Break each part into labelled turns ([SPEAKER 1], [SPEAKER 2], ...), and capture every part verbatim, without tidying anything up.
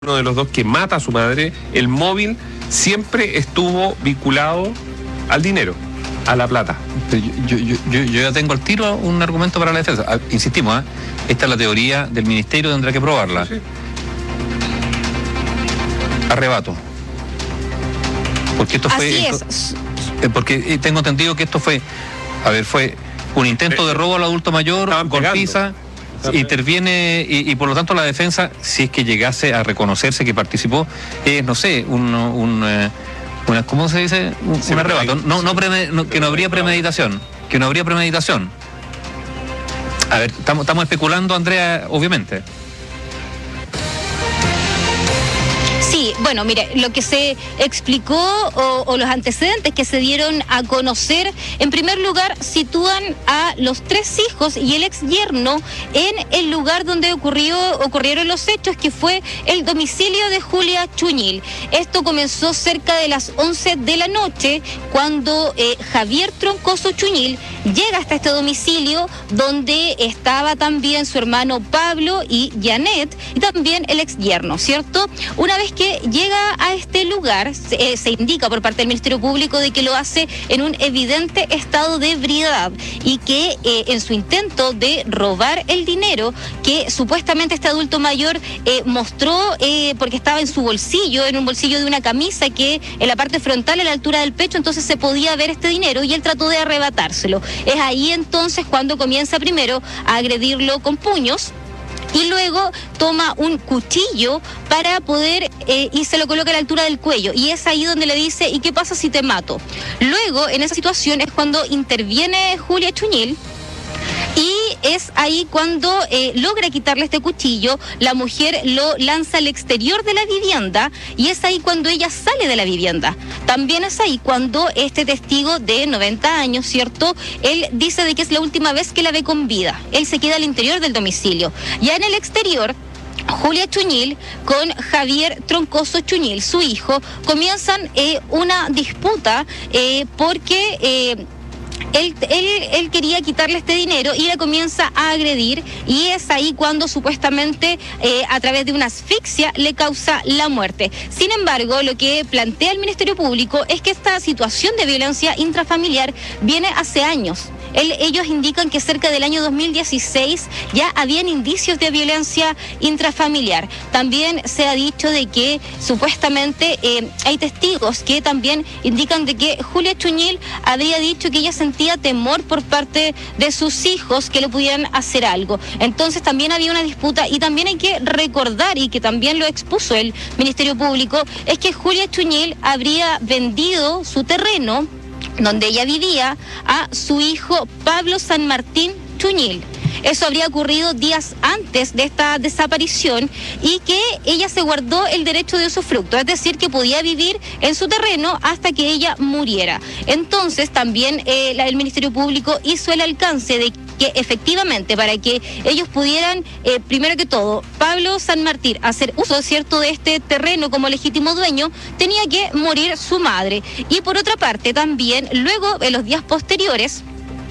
[SPEAKER 1] uno de los dos que mata a su madre, el móvil siempre estuvo vinculado al dinero, a la plata.
[SPEAKER 2] Pero yo, yo, yo, yo ya tengo al tiro un argumento para la defensa. Ah, insistimos, ¿eh? Esta es la teoría del ministerio, tendrá que probarla. Sí. Arrebato. Porque esto fue.
[SPEAKER 3] Así es.
[SPEAKER 2] Porque tengo entendido que esto fue, a ver, fue un intento de robo al adulto mayor, golpiza. Interviene y, y por lo tanto la defensa, si es que llegase a reconocerse que participó, es, no sé, un, un eh, una, ¿cómo se dice? Un, sí, un arrebato. No, no, preme, no, que no habría premeditación. Que no habría premeditación. A ver, estamos, estamos especulando, Andrea, obviamente.
[SPEAKER 3] Sí, bueno, mire, lo que se explicó o, o los antecedentes que se dieron a conocer, en primer lugar, sitúan a los tres hijos y el ex yerno en el lugar donde ocurrió, ocurrieron los hechos, que fue el domicilio de Julia Chuñil. Esto comenzó cerca de las once de la noche, cuando eh, Javier Troncoso Chuñil llega hasta este domicilio, donde estaba también su hermano Pablo y Janet, y también el ex yerno, ¿cierto? Una vez que llega a este lugar, se, eh, se indica por parte del Ministerio Público de que lo hace en un evidente estado de ebriedad y que eh, en su intento de robar el dinero que supuestamente este adulto mayor eh, mostró, eh, porque estaba en su bolsillo, en un bolsillo de una camisa que en la parte frontal, a la altura del pecho, entonces se podía ver este dinero y él trató de arrebatárselo. Es ahí entonces cuando comienza primero a agredirlo con puños, y luego toma un cuchillo para poder, eh, y se lo coloca a la altura del cuello, y es ahí donde le dice, ¿y qué pasa si te mato? Luego, en esa situación, es cuando interviene Julia Chuñil, y es ahí cuando eh, logra quitarle este cuchillo, la mujer lo lanza al exterior de la vivienda, y es ahí cuando ella sale de la vivienda. También es ahí cuando este testigo de noventa años, ¿cierto? Él dice de que es la última vez que la ve con vida. Él se queda al interior del domicilio. Ya en el exterior, Julia Chuñil con Javier Troncoso Chuñil, su hijo, comienzan eh, una disputa eh, porque... Eh, Él, él, él quería quitarle este dinero y la comienza a agredir, y es ahí cuando supuestamente eh, a través de una asfixia le causa la muerte. Sin embargo, lo que plantea el Ministerio Público es que esta situación de violencia intrafamiliar viene hace años. El, ellos indican que cerca del año dos mil dieciséis ya habían indicios de violencia intrafamiliar. También se ha dicho de que supuestamente eh, hay testigos que también indican de que Julia Chuñil habría dicho que ella sentía temor por parte de sus hijos que le pudieran hacer algo. Entonces también había una disputa, y también hay que recordar, y que también lo expuso el Ministerio Público, es que Julia Chuñil habría vendido su terreno donde ella vivía a su hijo Pablo San Martín Chuñil. Eso habría ocurrido días antes de esta desaparición, y que ella se guardó el derecho de usufructo, es decir, que podía vivir en su terreno hasta que ella muriera. Entonces también eh, la, el Ministerio Público hizo el alcance de que efectivamente, para que ellos pudieran, eh, primero que todo, Pablo San Martín hacer uso, cierto, de este terreno como legítimo dueño, tenía que morir su madre. Y por otra parte también, luego en los días posteriores,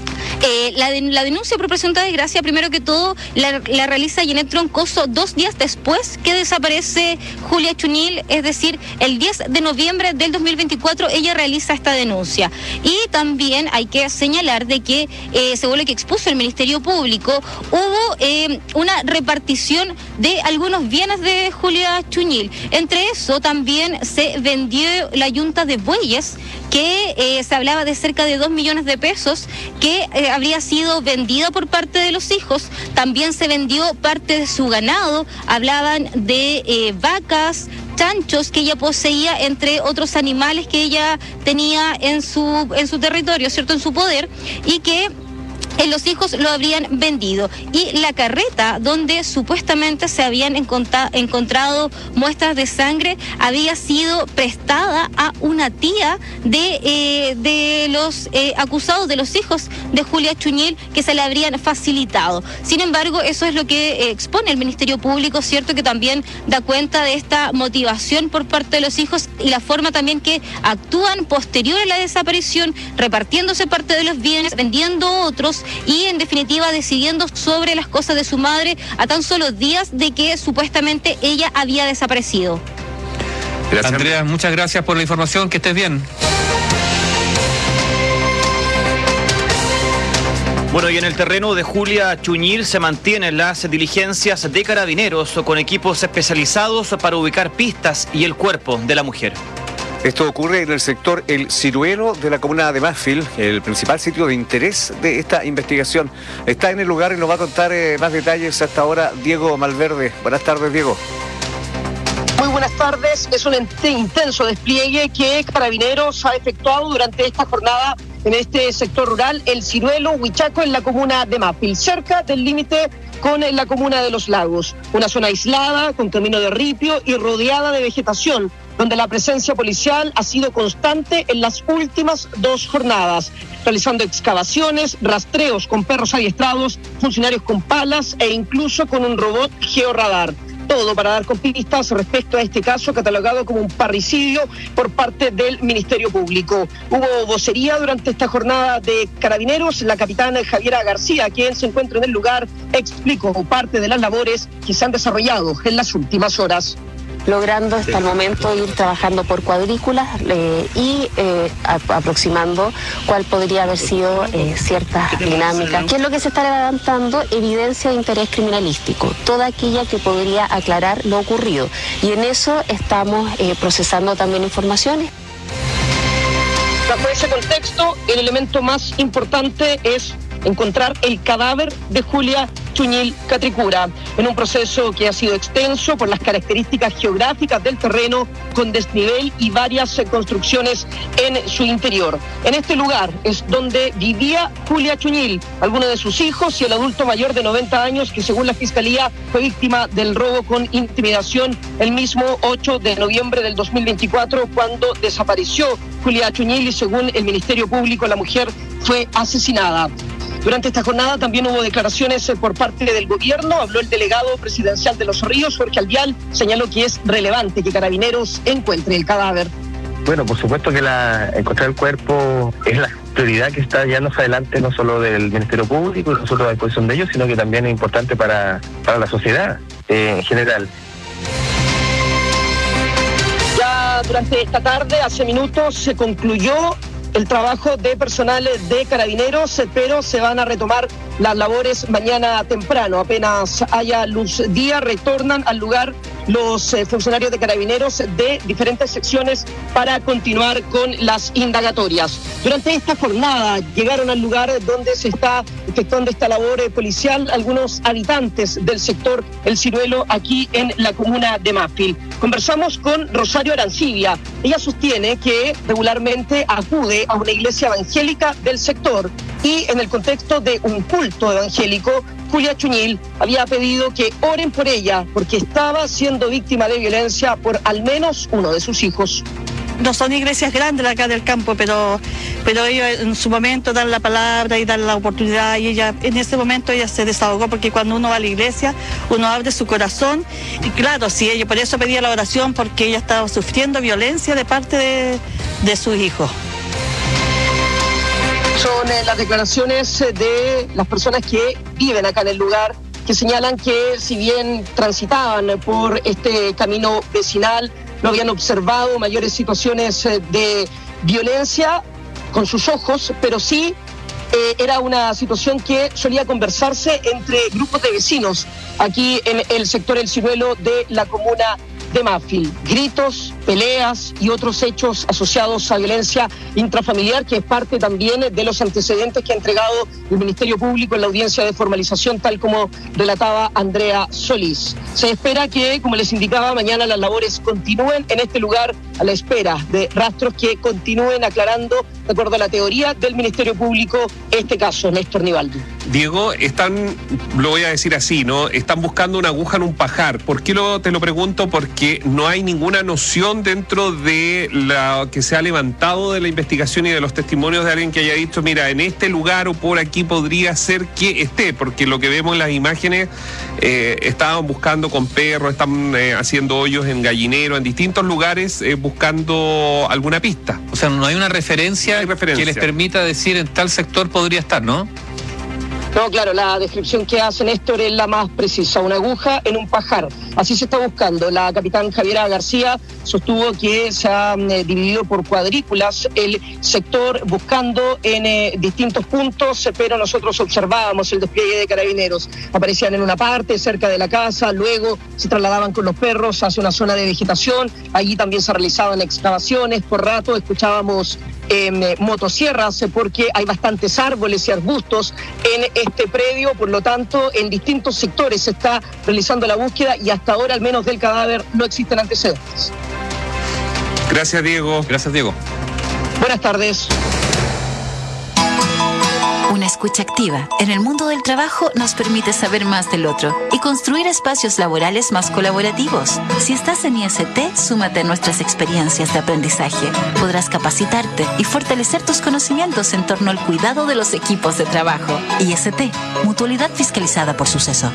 [SPEAKER 3] Eh, la, de, la denuncia por presunta desgracia, primero que todo, la, la realiza Janet Troncoso dos días después que desaparece Julia Chuñil, es decir, el diez de noviembre del dos mil veinticuatro, ella realiza esta denuncia. Y también hay que señalar de que, eh, según lo que expuso el Ministerio Público, hubo eh, una repartición de algunos bienes de Julia Chuñil. Entre eso también se vendió la yunta de bueyes, que eh, se hablaba de cerca de dos millones de pesos, que eh, habría sido vendida por parte de los hijos. También se vendió parte de su ganado, hablaban de eh, vacas, chanchos que ella poseía, entre otros animales que ella tenía en su, en su territorio, ¿cierto?, en su poder, y que Eh, los hijos lo habrían vendido. Y la carreta donde supuestamente se habían encontrado muestras de sangre había sido prestada a una tía de, eh, de los eh, acusados, de los hijos de Julia Chuñil, que se le habrían facilitado. Sin embargo, eso es lo que eh, expone el Ministerio Público, cierto, que también da cuenta de esta motivación por parte de los hijos y la forma también que actúan posterior a la desaparición, repartiéndose parte de los bienes, vendiendo otros, y en definitiva decidiendo sobre las cosas de su madre a tan solo días de que supuestamente ella había desaparecido.
[SPEAKER 2] Gracias. Andrea, muchas gracias por la información, que estés bien.
[SPEAKER 4] Bueno, y en el terreno de Julia Chuñil se mantienen las diligencias de Carabineros con equipos especializados para ubicar pistas y el cuerpo de la mujer.
[SPEAKER 5] Esto ocurre en el sector El Ciruelo de la comuna de Mafil, el principal sitio de interés de esta investigación. Está en el lugar y nos va a contar eh, más detalles hasta ahora Diego Malverde. Buenas tardes, Diego.
[SPEAKER 6] Muy buenas tardes. Es un intenso despliegue que Carabineros ha efectuado durante esta jornada en este sector rural, El Ciruelo, Huichaco, en la comuna de Mapil, cerca del límite con la comuna de Los Lagos. Una zona aislada, con camino de ripio y rodeada de vegetación, donde la presencia policial ha sido constante en las últimas dos jornadas, realizando excavaciones, rastreos con perros adiestrados, funcionarios con palas e incluso con un robot georradar. Todo para dar con pistas respecto a este caso catalogado como un parricidio por parte del Ministerio Público. Hubo vocería durante esta jornada de Carabineros. La capitana Javiera García, quien se encuentra en el lugar, explicó parte de las labores que se han desarrollado en las últimas horas.
[SPEAKER 7] Logrando hasta el momento ir trabajando por cuadrículas eh, y eh, a, aproximando cuál podría haber sido eh, cierta dinámica. ¿Qué es lo que se está levantando? Evidencia de interés criminalístico, toda aquella que podría aclarar lo ocurrido. Y en eso estamos eh, procesando también informaciones.
[SPEAKER 6] Bajo ese contexto, el elemento más importante es encontrar el cadáver de Julia Chuñil Catricura, en un proceso que ha sido extenso por las características geográficas del terreno, con desnivel y varias construcciones en su interior. En este lugar es donde vivía Julia Chuñil, algunos de sus hijos y el adulto mayor de noventa años que, según la Fiscalía, fue víctima del robo con intimidación el mismo ocho de noviembre del dos mil veinticuatro, cuando desapareció Julia Chuñil y, según el Ministerio Público, la mujer fue asesinada. Durante esta jornada también hubo declaraciones por parte del gobierno. Habló el delegado presidencial de Los Ríos, Jorge Alvial, señaló que es relevante que Carabineros encuentre el cadáver.
[SPEAKER 8] Bueno, por supuesto que la, encontrar el cuerpo es la prioridad que está ya más adelante, no solo del Ministerio Público y nosotros a disposición de ellos, sino que también es importante para, para la sociedad eh, en general.
[SPEAKER 6] Ya durante esta tarde, hace minutos, se concluyó el trabajo de personal de Carabineros, pero se van a retomar las labores mañana temprano. Apenas haya luz día, retornan al lugar los eh, funcionarios de Carabineros de diferentes secciones para continuar con las indagatorias. Durante esta jornada llegaron al lugar donde se está efectuando esta labor eh, policial algunos habitantes del sector El Ciruelo, aquí en la comuna de Mapil. Conversamos con Rosario Arancibia. Ella sostiene que regularmente acude a una iglesia evangélica del sector y, en el contexto de un culto evangélico, Julia Chuñil había pedido que oren por ella porque estaba siendo víctima de violencia por al menos uno de sus hijos.
[SPEAKER 9] No son iglesias grandes acá del campo, pero, pero ellos en su momento dan la palabra y dan la oportunidad, y ella en ese momento ella se desahogó, porque cuando uno va a la iglesia uno abre su corazón y claro, sí, ella por eso pedía la oración, porque ella estaba sufriendo violencia de parte de, de sus hijos.
[SPEAKER 6] Son eh, las declaraciones de las personas que viven acá en el lugar, que señalan que si bien transitaban por este camino vecinal, no habían observado mayores situaciones eh, de violencia con sus ojos, pero sí eh, era una situación que solía conversarse entre grupos de vecinos aquí en el sector El Ciruelo de la comuna de Mapil. Gritos, peleas y otros hechos asociados a violencia intrafamiliar, que es parte también de los antecedentes que ha entregado el Ministerio Público en la audiencia de formalización, tal como relataba Andrea Solís. Se espera que, como les indicaba, mañana las labores continúen en este lugar a la espera de rastros que continúen aclarando, de acuerdo a la teoría del Ministerio Público, este caso. Néstor Nivaldo.
[SPEAKER 1] Diego, están, lo voy a decir así, ¿no? Están buscando una aguja en un pajar. ¿Por qué lo, te lo pregunto? Porque no hay ninguna noción dentro de la que se ha levantado de la investigación y de los testimonios de alguien que haya dicho, mira, en este lugar o por aquí podría ser que esté, porque lo que vemos en las imágenes, eh, estaban buscando con perros, están eh, haciendo hoyos en gallinero, en distintos lugares, eh, buscando alguna pista.
[SPEAKER 2] O sea, no hay una referencia, no hay referencia que les permita decir en tal sector podría estar, ¿no?
[SPEAKER 6] No, claro, la descripción que hace Néstor es la más precisa, una aguja en un pajar. Así se está buscando. La capitán Javiera García sostuvo que se ha eh, dividido por cuadrículas el sector buscando en eh, distintos puntos, pero nosotros observábamos el despliegue de carabineros. Aparecían en una parte, cerca de la casa, luego se trasladaban con los perros hacia una zona de vegetación. Allí también se realizaban excavaciones. Por rato escuchábamos eh, motosierras porque hay bastantes árboles y arbustos en este predio, por lo tanto, en distintos sectores se está realizando la búsqueda y hasta ahora, al menos del cadáver, no existen antecedentes.
[SPEAKER 1] Gracias, Diego.
[SPEAKER 2] Gracias, Diego.
[SPEAKER 6] Buenas tardes.
[SPEAKER 10] Una escucha activa en el mundo del trabajo nos permite saber más del otro y construir espacios laborales más colaborativos. Si estás en I S T, súmate a nuestras experiencias de aprendizaje. Podrás capacitarte y fortalecer tus conocimientos en torno al cuidado de los equipos de trabajo. I S T, mutualidad fiscalizada por Suceso.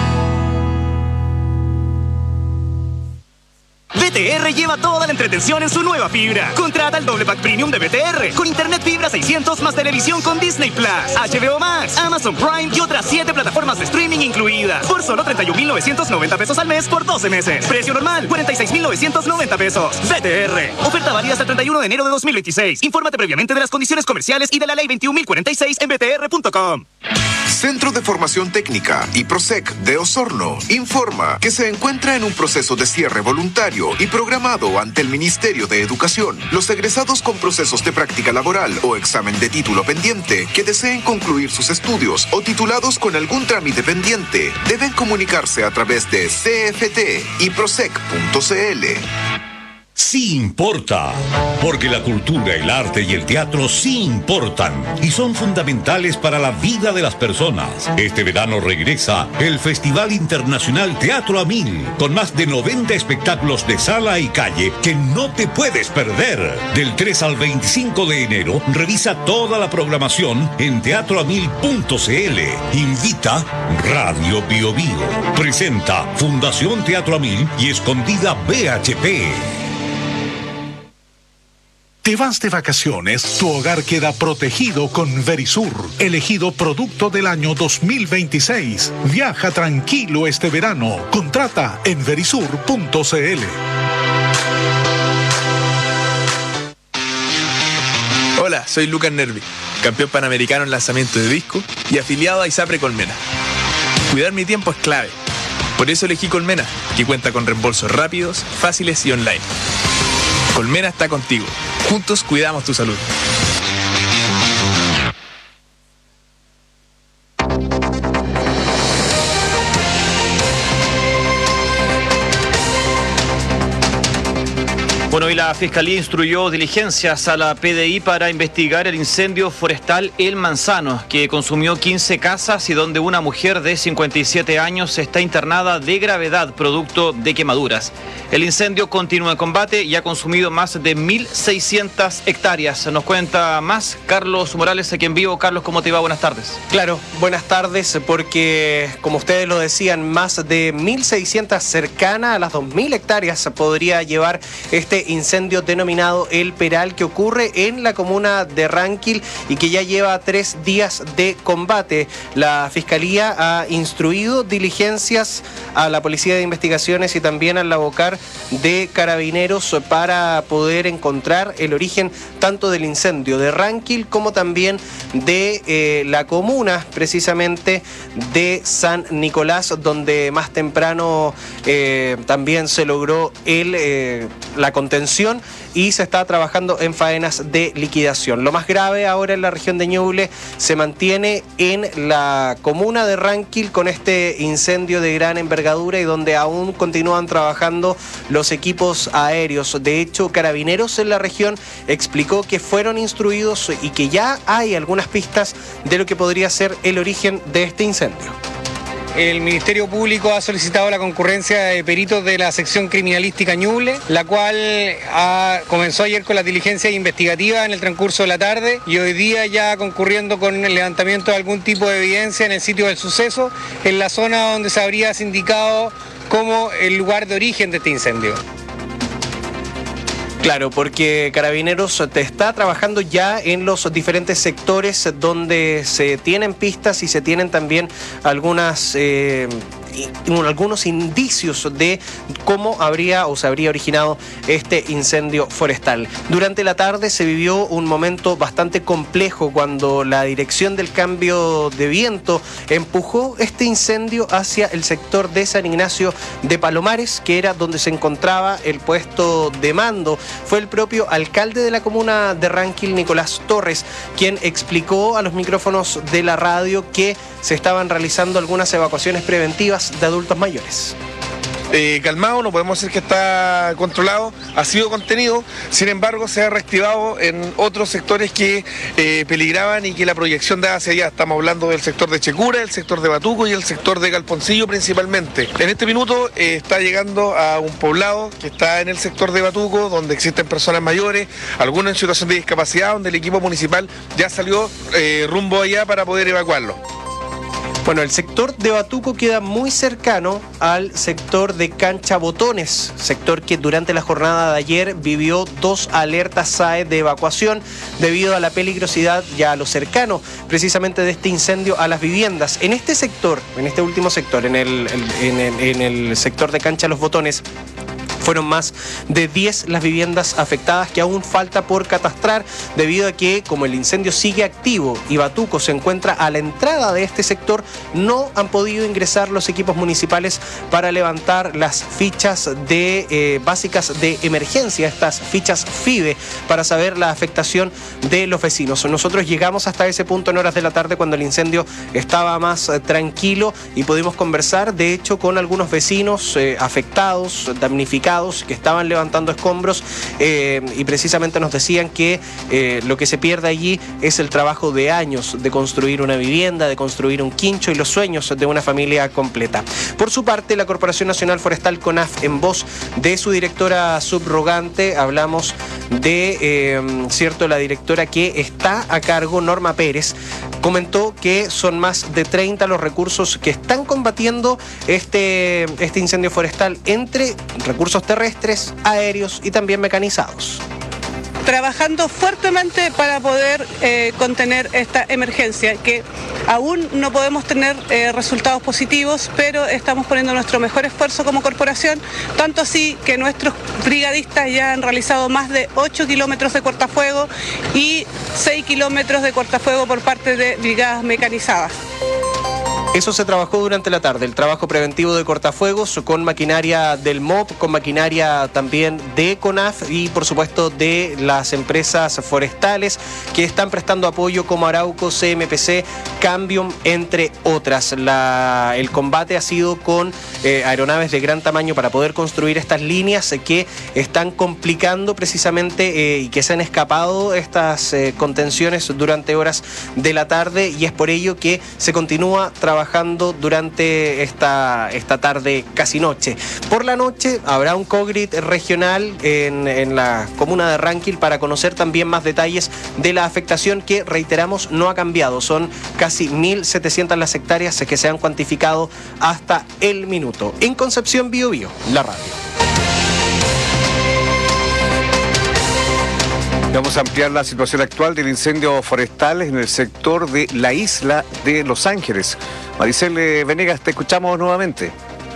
[SPEAKER 11] B T R lleva toda la entretención en su nueva fibra. Contrata el doble pack premium de B T R con internet fibra seiscientos más televisión con Disney Plus, H B O Max, Amazon Prime y otras siete plataformas de streaming incluidas por solo treinta y un mil novecientos noventa pesos al mes por doce meses. Precio normal cuarenta y seis mil novecientos noventa pesos. B T R. Oferta válida hasta el treinta y uno de enero de dos mil veintiséis. Infórmate previamente de las condiciones comerciales y de la ley veintiún mil cuarenta y seis en b t r punto com.
[SPEAKER 12] Centro de Formación Técnica y PROSEC de Osorno informa que se encuentra en un proceso de cierre voluntario y programado ante el Ministerio de Educación. Los egresados con procesos de práctica laboral o examen de título pendiente que deseen concluir sus estudios o titulados con algún trámite pendiente deben comunicarse a través de c f t y prosec punto c l.
[SPEAKER 13] Sí importa, porque la cultura, el arte y el teatro sí importan y son fundamentales para la vida de las personas. Este verano regresa el Festival Internacional Teatro a Mil, con más de noventa espectáculos de sala y calle que no te puedes perder. Del tres al veinticinco de enero, revisa toda la programación en teatro a mil punto c l. Invita Radio Bio Bio. Presenta Fundación Teatro a Mil y Escondida B H P.
[SPEAKER 14] Te vas de vacaciones, tu hogar queda protegido con Verisur, elegido producto del año dos mil veintiséis. Viaja tranquilo este verano. Contrata en verisur punto c l.
[SPEAKER 15] Hola, soy Lucas Nervi, campeón panamericano en lanzamiento de disco y afiliado a ISAPRE Colmena. Cuidar mi tiempo es clave. Por eso elegí Colmena, que cuenta con reembolsos rápidos, fáciles y online. Colmena está contigo. Juntos cuidamos tu salud.
[SPEAKER 4] Bueno, y la Fiscalía instruyó diligencias a la P D I para investigar el incendio forestal El Manzano, que consumió quince casas y donde una mujer de cincuenta y siete años está internada de gravedad producto de quemaduras. El incendio continúa en combate y ha consumido más de mil seiscientas hectáreas. Nos cuenta más Carlos Morales, aquí en vivo. Carlos, ¿cómo te va? Buenas tardes.
[SPEAKER 16] Claro, buenas tardes, porque como ustedes lo decían, más de mil seiscientas, cercana a las dos mil hectáreas podría llevar este incendio denominado El Peral, que ocurre en la comuna de Ranquil y que ya lleva tres días de combate. La Fiscalía ha instruido diligencias a la Policía de Investigaciones y también al Labocar de Carabineros para poder encontrar el origen tanto del incendio de Ranquil como también de eh, la comuna precisamente de San Nicolás, donde más temprano eh, también se logró el, eh, la contención y se está trabajando en faenas de liquidación. Lo más grave ahora en la región de Ñuble se mantiene en la comuna de Ranquil con este incendio de gran envergadura y donde aún continúan trabajando los equipos aéreos. De hecho, Carabineros en la región explicó que fueron instruidos y que ya hay algunas pistas de lo que podría ser el origen de este incendio.
[SPEAKER 17] El Ministerio Público ha solicitado la concurrencia de peritos de la sección criminalística Ñuble, la cual ha, comenzó ayer con la diligencia investigativa en el transcurso de la tarde y hoy día ya concurriendo con el levantamiento de algún tipo de evidencia en el sitio del suceso, en la zona donde se habría indicado como el lugar de origen de este incendio.
[SPEAKER 16] Claro, porque Carabineros te está trabajando ya en los diferentes sectores donde se tienen pistas y se tienen también algunas... Eh, algunos indicios de cómo habría o se habría originado este incendio forestal. Durante la tarde se vivió un momento bastante complejo cuando la Dirección del Cambio de Viento empujó este incendio hacia el sector de San Ignacio de Palomares, que era donde se encontraba el puesto de mando. Fue el propio alcalde de la comuna de Ranquil, Nicolás Torres, quien explicó a los micrófonos de la radio que se estaban realizando algunas evacuaciones preventivas de adultos mayores.
[SPEAKER 18] Eh, calmado, no podemos decir que está controlado, ha sido contenido, sin embargo se ha reactivado en otros sectores que eh, peligraban y que la proyección da hacia allá. Estamos hablando del sector de Checura, el sector de Batuco y el sector de Galponcillo principalmente. En este minuto eh, está llegando a un poblado que está en el sector de Batuco, donde existen personas mayores, algunos en situación de discapacidad, donde el equipo municipal ya salió eh, rumbo allá para poder evacuarlo.
[SPEAKER 16] Bueno, el sector de Batuco queda muy cercano al sector de Cancha Botones, sector que durante la jornada de ayer vivió dos alertas S A E de evacuación debido a la peligrosidad ya a lo cercano precisamente de este incendio a las viviendas. En este sector, en este último sector, en el, en el, en el sector de Cancha Los Botones, fueron más de diez las viviendas afectadas que aún falta por catastrar debido a que, como el incendio sigue activo y Batuco se encuentra a la entrada de este sector, no han podido ingresar los equipos municipales para levantar las fichas de eh, básicas de emergencia, estas fichas F I B E, para saber la afectación de los vecinos. Nosotros llegamos hasta ese punto en horas de la tarde cuando el incendio estaba más eh, tranquilo y pudimos conversar, de hecho, con algunos vecinos eh, afectados, damnificados, que estaban levantando escombros eh, y precisamente nos decían que eh, lo que se pierde allí es el trabajo de años de construir una vivienda, de construir un quincho y los sueños de una familia completa. Por su parte, la Corporación Nacional Forestal CONAF, en voz de su directora subrogante, hablamos de, eh, cierto, la directora que está a cargo, Norma Pérez, comentó que son más de treinta los recursos que están combatiendo este, este incendio forestal, entre recursos terrestres, aéreos y también mecanizados.
[SPEAKER 9] Trabajando fuertemente para poder eh, contener esta emergencia, que aún no podemos tener eh, resultados positivos, pero estamos poniendo nuestro mejor esfuerzo como corporación, tanto así que nuestros brigadistas ya han realizado más de ocho kilómetros de cortafuego y seis kilómetros de cortafuego por parte de brigadas mecanizadas.
[SPEAKER 16] Eso se trabajó durante la tarde, el trabajo preventivo de cortafuegos con maquinaria del M O P, con maquinaria también de CONAF y por supuesto de las empresas forestales que están prestando apoyo como Arauco, C M P C, Cambium, entre otras. La, el combate ha sido con eh, aeronaves de gran tamaño para poder construir estas líneas que están complicando precisamente eh, y que se han escapado estas eh, contenciones durante horas de la tarde, y es por ello que se continúa trabajando trabajando durante esta, esta tarde casi noche. Por la noche habrá un COGRIT regional en, en la comuna de Ranquil para conocer también más detalles de la afectación que, reiteramos, no ha cambiado. Son casi mil setecientas las hectáreas que se han cuantificado hasta el minuto. En Concepción, Bio Bio, la radio.
[SPEAKER 5] Vamos a ampliar la situación actual del incendio forestal en el sector de la isla de Los Ángeles. Maricel Venegas, te escuchamos nuevamente.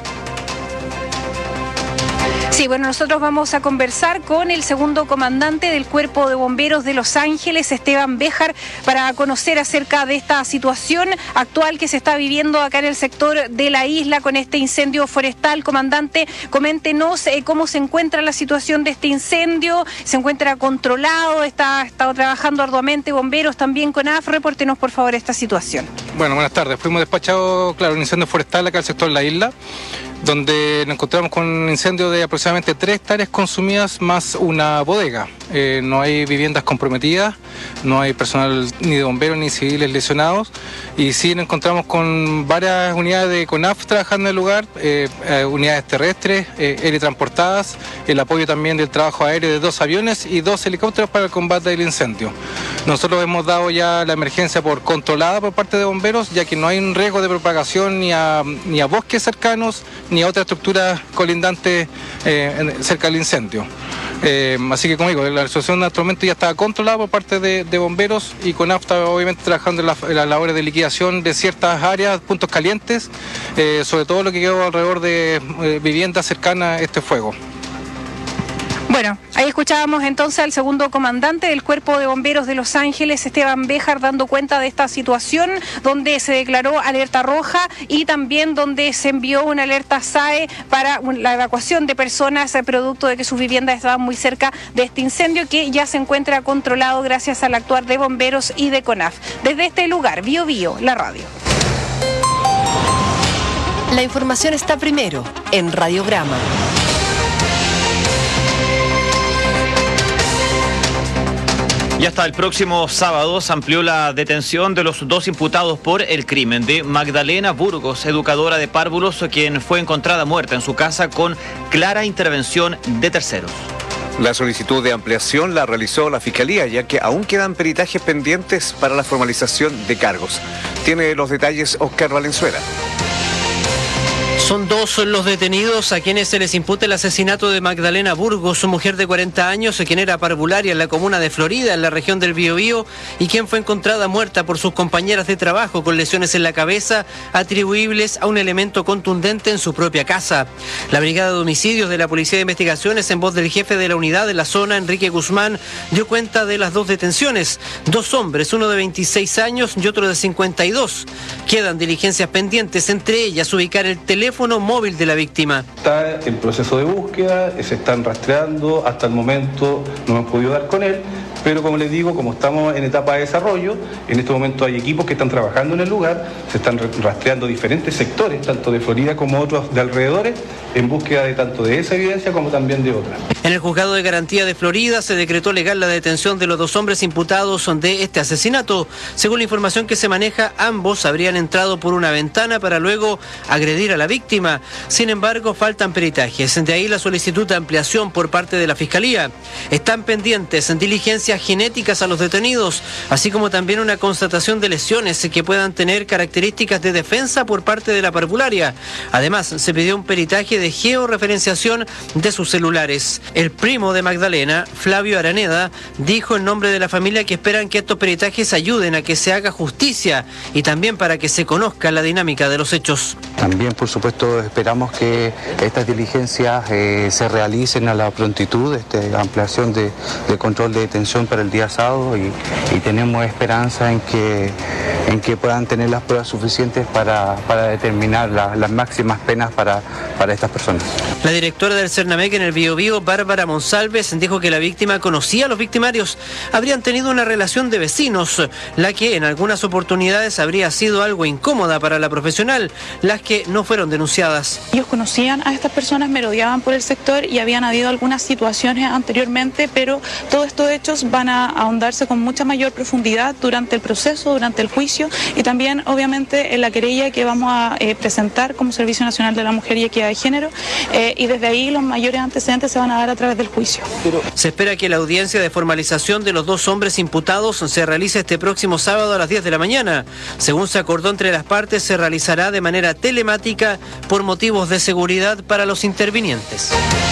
[SPEAKER 19] Sí, bueno, nosotros vamos a conversar con el segundo comandante del Cuerpo de Bomberos de Los Ángeles, Esteban Béjar, para conocer acerca de esta situación actual que se está viviendo acá en el sector de la isla con este incendio forestal. Comandante, coméntenos eh, cómo se encuentra la situación de este incendio. ¿Se encuentra controlado? ¿Está estado trabajando arduamente bomberos también con A F? Repórtenos, por favor, esta situación.
[SPEAKER 20] Bueno, buenas tardes. Fuimos despachados, claro, un incendio forestal acá en el sector de la isla, donde nos encontramos con un incendio de aproximadamente tres hectáreas consumidas más una bodega. Eh, no hay viviendas comprometidas, no hay personal ni de bomberos ni civiles lesionados, y sí nos encontramos con varias unidades de CONAF trabajando en el lugar, eh, eh, unidades terrestres, eh, aerotransportadas, el apoyo también del trabajo aéreo de dos aviones y dos helicópteros para el combate del incendio. Nosotros hemos dado ya la emergencia por controlada por parte de bomberos, ya que no hay un riesgo de propagación ni a, ni a bosques cercanos ni a otras estructuras colindantes eh, cerca del incendio. Eh, así que, como digo, la situación actualmente ya está controlada por parte de, de bomberos y CONAF está obviamente trabajando en, la, en las labores de liquidación de ciertas áreas, puntos calientes, eh, sobre todo lo que quedó alrededor de eh, viviendas cercanas a este fuego.
[SPEAKER 19] Bueno, ahí escuchábamos entonces al segundo comandante del Cuerpo de Bomberos de Los Ángeles, Esteban Béjar, dando cuenta de esta situación donde se declaró alerta roja y también donde se envió una alerta S A E para la evacuación de personas producto de que sus viviendas estaban muy cerca de este incendio que ya se encuentra controlado gracias al actuar de bomberos y de CONAF. Desde este lugar, Bio Bio, la radio.
[SPEAKER 21] La información está primero en Radiograma.
[SPEAKER 4] Y hasta el próximo sábado se amplió la detención de los dos imputados por el crimen de Magdalena Burgos, educadora de párvulos, quien fue encontrada muerta en su casa con clara intervención de terceros.
[SPEAKER 5] La solicitud de ampliación la realizó la Fiscalía, ya que aún quedan peritajes pendientes para la formalización de cargos. Tiene los detalles Oscar Valenzuela.
[SPEAKER 22] Son dos los detenidos a quienes se les imputa el asesinato de Magdalena Burgos, su mujer de cuarenta años, quien era parvularia en la comuna de Florida, en la región del Biobío, y quien fue encontrada muerta por sus compañeras de trabajo con lesiones en la cabeza atribuibles a un elemento contundente en su propia casa. La Brigada de Homicidios de la Policía de Investigaciones, en voz del jefe de la unidad de la zona, Enrique Guzmán, dio cuenta de las dos detenciones. Dos hombres, uno de veintiséis años y otro de cincuenta y dos. Quedan diligencias pendientes, entre ellas ubicar el teléfono móvil de la víctima.
[SPEAKER 23] Está en proceso de búsqueda, se están rastreando, hasta el momento no hemos podido dar con él, pero como les digo, como estamos en etapa de desarrollo, en este momento hay equipos que están trabajando en el lugar, se están rastreando diferentes sectores, tanto de Florida como otros de alrededores, en búsqueda de tanto de esa evidencia como también de otra.
[SPEAKER 22] En el Juzgado de Garantía de Florida se decretó legal la detención de los dos hombres imputados de este asesinato. Según la información que se maneja, ambos habrían entrado por una ventana para luego agredir a la víctima. Sin embargo, faltan peritajes. De ahí la solicitud de ampliación por parte de la Fiscalía. Están pendientes en diligencias genéticas a los detenidos, así como también una constatación de lesiones que puedan tener características de defensa por parte de la parvularia. Además, se pidió un peritaje de georreferenciación de sus celulares. El primo de Magdalena, Flavio Araneda, dijo en nombre de la familia que esperan que estos peritajes ayuden a que se haga justicia y también para que se conozca la dinámica de los hechos.
[SPEAKER 24] También, por supuesto, esperamos que estas diligencias eh, se realicen a la prontitud, este, ampliación de, de control de detención para el día sábado y, y tenemos esperanza en que, en que puedan tener las pruebas suficientes para, para determinar la, las máximas penas para, para estas personas.
[SPEAKER 22] La directora del Cernamec en el Biobío, Bárbara Monsalves, dijo que la víctima conocía a los victimarios, habrían tenido una relación de vecinos, la que en algunas oportunidades habría sido algo incómoda para la profesional, las que no fueron denunciadas.
[SPEAKER 25] Ellos conocían a estas personas, merodeaban por el sector y habían habido algunas situaciones anteriormente, pero todos estos hechos van a ahondarse con mucha mayor profundidad durante el proceso, durante el juicio y también obviamente en la querella que vamos a eh, presentar como Servicio Nacional de la Mujer y Equidad de Género eh, y desde ahí los mayores antecedentes se van a dar a través del juicio.
[SPEAKER 22] Se espera que la audiencia de formalización de los dos hombres imputados se realice este próximo sábado a las diez de la mañana. Según se acordó entre las partes, se realizará de manera telemática por motivos de seguridad para los intervinientes.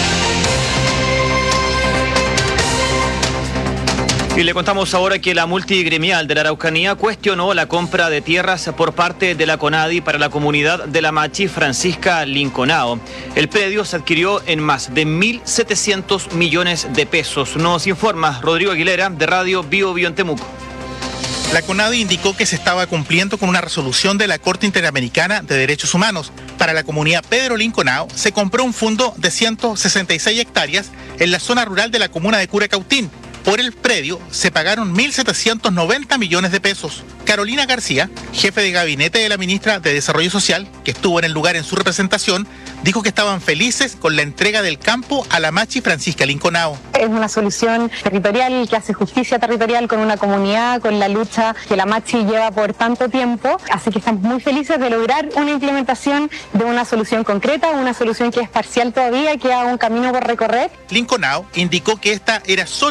[SPEAKER 4] Y le contamos ahora que la multigremial de la Araucanía cuestionó la compra de tierras por parte de la CONADI para la comunidad de la Machi Francisca Linconao. El predio se adquirió en más de mil setecientos millones de pesos. Nos informa Rodrigo Aguilera de Radio Bio Bio en Temuco.
[SPEAKER 26] La CONADI indicó que se estaba cumpliendo con una resolución de la Corte Interamericana de Derechos Humanos. Para la comunidad Pedro Linconao se compró un fondo de ciento sesenta y seis hectáreas en la zona rural de la comuna de Curacautín. Por el predio se pagaron mil setecientos noventa millones de pesos. Carolina García, jefe de gabinete de la ministra de Desarrollo Social, que estuvo en el lugar en su representación, dijo que estaban felices con la entrega del campo a la Machi Francisca Linconao.
[SPEAKER 27] Es una solución territorial que hace justicia territorial con una comunidad, con la lucha que la Machi lleva por tanto tiempo. Así que estamos muy felices de lograr una implementación de una solución concreta, una solución que es parcial todavía, que queda un camino por recorrer.
[SPEAKER 26] Linconao indicó que esta era solo una parte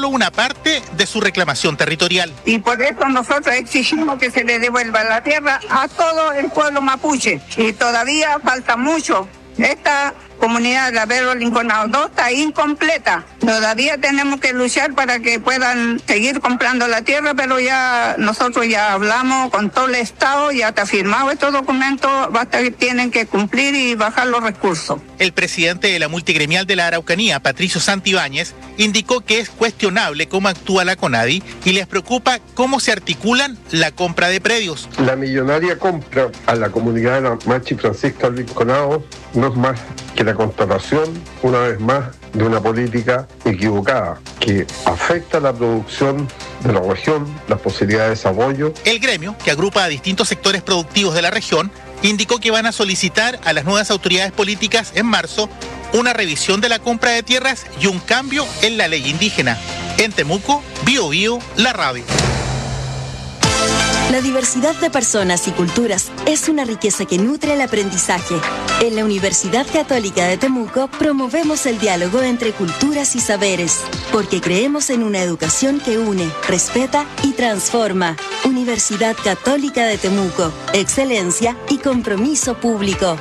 [SPEAKER 26] parte de su reclamación territorial.
[SPEAKER 1] Y por eso nosotros exigimos que se le devuelva la tierra a todo el pueblo mapuche. Y todavía falta mucho. Esta comunidad de la Pedro Linconado dos está incompleta. Todavía tenemos que luchar para que puedan seguir comprando la tierra, pero ya nosotros ya hablamos con todo el Estado, ya está firmado estos documentos, basta que tienen que cumplir y bajar los recursos.
[SPEAKER 26] El presidente de la multigremial de la Araucanía, Patricio Santibáñez, indicó que es cuestionable cómo actúa la CONADI y les preocupa cómo se articulan la compra de predios.
[SPEAKER 2] La millonaria compra a la comunidad de la Machi Francisca Linconado no es más que la constatación, una vez más, de una política equivocada que afecta la producción de la región, las posibilidades de desarrollo.
[SPEAKER 26] El gremio, que agrupa a distintos sectores productivos de la región, indicó que van a solicitar a las nuevas autoridades políticas en marzo una revisión de la compra de tierras y un cambio en la ley indígena. En Temuco, Bio Bio, la radio.
[SPEAKER 3] La diversidad de personas y culturas es una riqueza que nutre el aprendizaje. En la Universidad Católica de Temuco promovemos el diálogo entre culturas y saberes, porque creemos en una educación que une, respeta y transforma. Universidad Católica de Temuco, excelencia y compromiso público.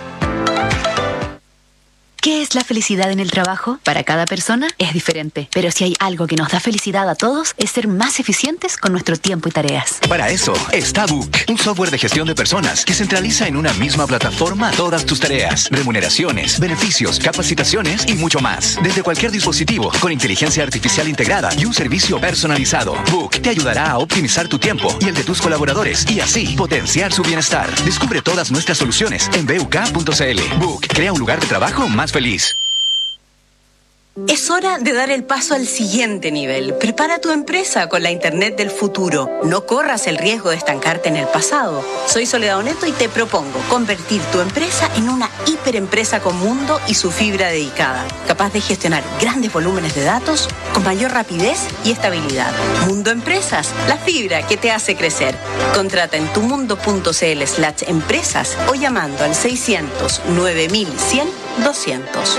[SPEAKER 6] ¿Qué es la felicidad en el trabajo? Para cada persona es diferente, pero si hay algo que nos da felicidad a todos es ser más eficientes con nuestro tiempo y tareas.
[SPEAKER 7] Para eso está Book, un software de gestión de personas que centraliza en una misma plataforma todas tus tareas, remuneraciones, beneficios, capacitaciones y mucho más. Desde cualquier dispositivo, con inteligencia artificial integrada y un servicio personalizado. Book te ayudará a optimizar tu tiempo y el de tus colaboradores y así potenciar su bienestar. Descubre todas nuestras soluciones en b u k punto c l. Book crea un lugar de trabajo más feliz.
[SPEAKER 8] Es hora de dar el paso al siguiente nivel. Prepara tu empresa con la Internet del futuro. No corras el riesgo de estancarte en el pasado. Soy Soledad Oneto y te propongo convertir tu empresa en una hiperempresa con mundo y su fibra dedicada, capaz de gestionar grandes volúmenes de datos con mayor rapidez y estabilidad. Mundo Empresas, la fibra que te hace crecer. Contrata en tumundo.cl slash empresas o llamando al seiscientos nueve mil cien doscientos.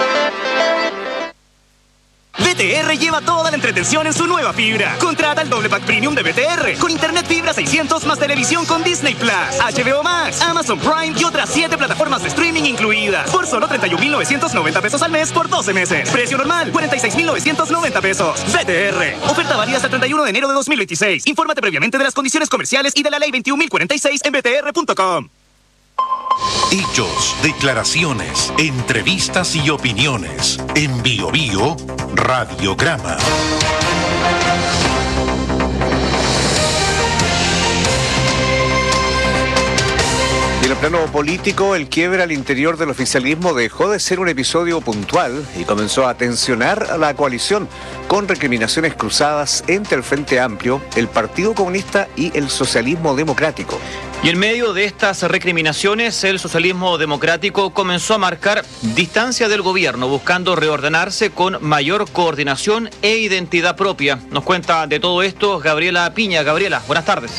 [SPEAKER 11] B T R lleva toda la entretención en su nueva fibra. Contrata el doble pack premium de B T R con internet fibra seiscientos más televisión con Disney Plus, H B O Max, Amazon Prime y otras siete plataformas de streaming incluidas por solo treinta y un mil novecientos noventa pesos al mes por doce meses. Precio normal cuarenta y seis mil novecientos noventa pesos. B T R. Oferta válida hasta el treinta y uno de enero de dos mil veintiséis. Infórmate previamente de las condiciones comerciales y de la ley veintiún mil cuarenta y seis en b t r punto com.
[SPEAKER 10] Hechos, declaraciones, entrevistas y opiniones. En Bio Bio, Radiograma.
[SPEAKER 5] Y en el plano político, el quiebre al interior del oficialismo dejó de ser un episodio puntual y comenzó a tensionar a la coalición con recriminaciones cruzadas entre el Frente Amplio, el Partido Comunista y el Socialismo Democrático.
[SPEAKER 4] Y en medio de estas recriminaciones, el socialismo democrático comenzó a marcar distancia del gobierno, buscando reordenarse con mayor coordinación e identidad propia. Nos cuenta de todo esto Gabriela Piña. Gabriela, buenas tardes.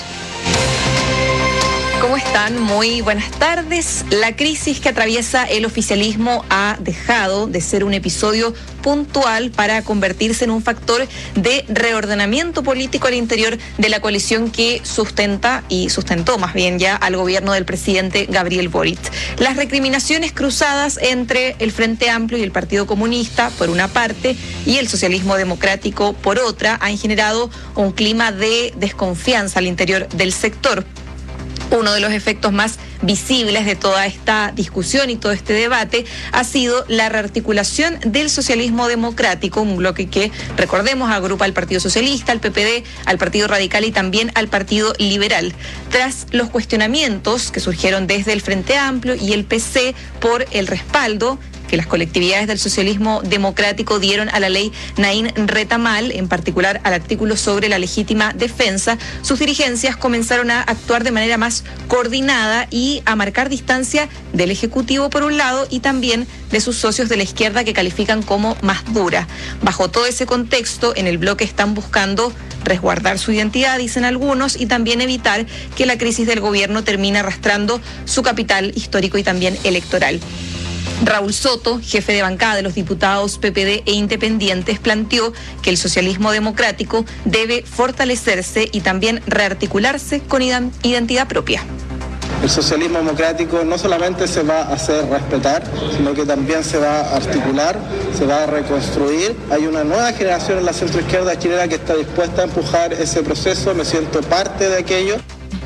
[SPEAKER 28] ¿Cómo están? Muy buenas tardes. La crisis que atraviesa el oficialismo ha dejado de ser un episodio puntual para convertirse en un factor de reordenamiento político al interior de la coalición que sustenta y sustentó más bien ya al gobierno del presidente Gabriel Boric. Las recriminaciones cruzadas entre el Frente Amplio y el Partido Comunista por una parte y el socialismo democrático por otra han generado un clima de desconfianza al interior del sector. Uno de los efectos más visibles de toda esta discusión y todo este debate ha sido la rearticulación del socialismo democrático, un bloque que, recordemos, agrupa al Partido Socialista, al P P D, al Partido Radical y también al Partido Liberal. Tras los cuestionamientos que surgieron desde el Frente Amplio y el P C por el respaldo que las colectividades del socialismo democrático dieron a la ley Naín Retamal, en particular al artículo sobre la legítima defensa, sus dirigencias comenzaron a actuar de manera más coordinada y a marcar distancia del Ejecutivo por un lado y también de sus socios de la izquierda que califican como más dura. Bajo todo ese contexto, en el bloque están buscando resguardar su identidad, dicen algunos, y también evitar que la crisis del gobierno termine arrastrando su capital histórico y también electoral. Raúl Soto, jefe de bancada de los diputados P P D e Independientes, planteó que el socialismo democrático debe fortalecerse y también rearticularse con identidad propia.
[SPEAKER 9] El socialismo democrático no solamente se va a hacer respetar, sino que también se va a articular, se va a reconstruir. Hay una nueva generación en la centroizquierda chilena que está dispuesta a empujar ese proceso, me siento parte de aquello.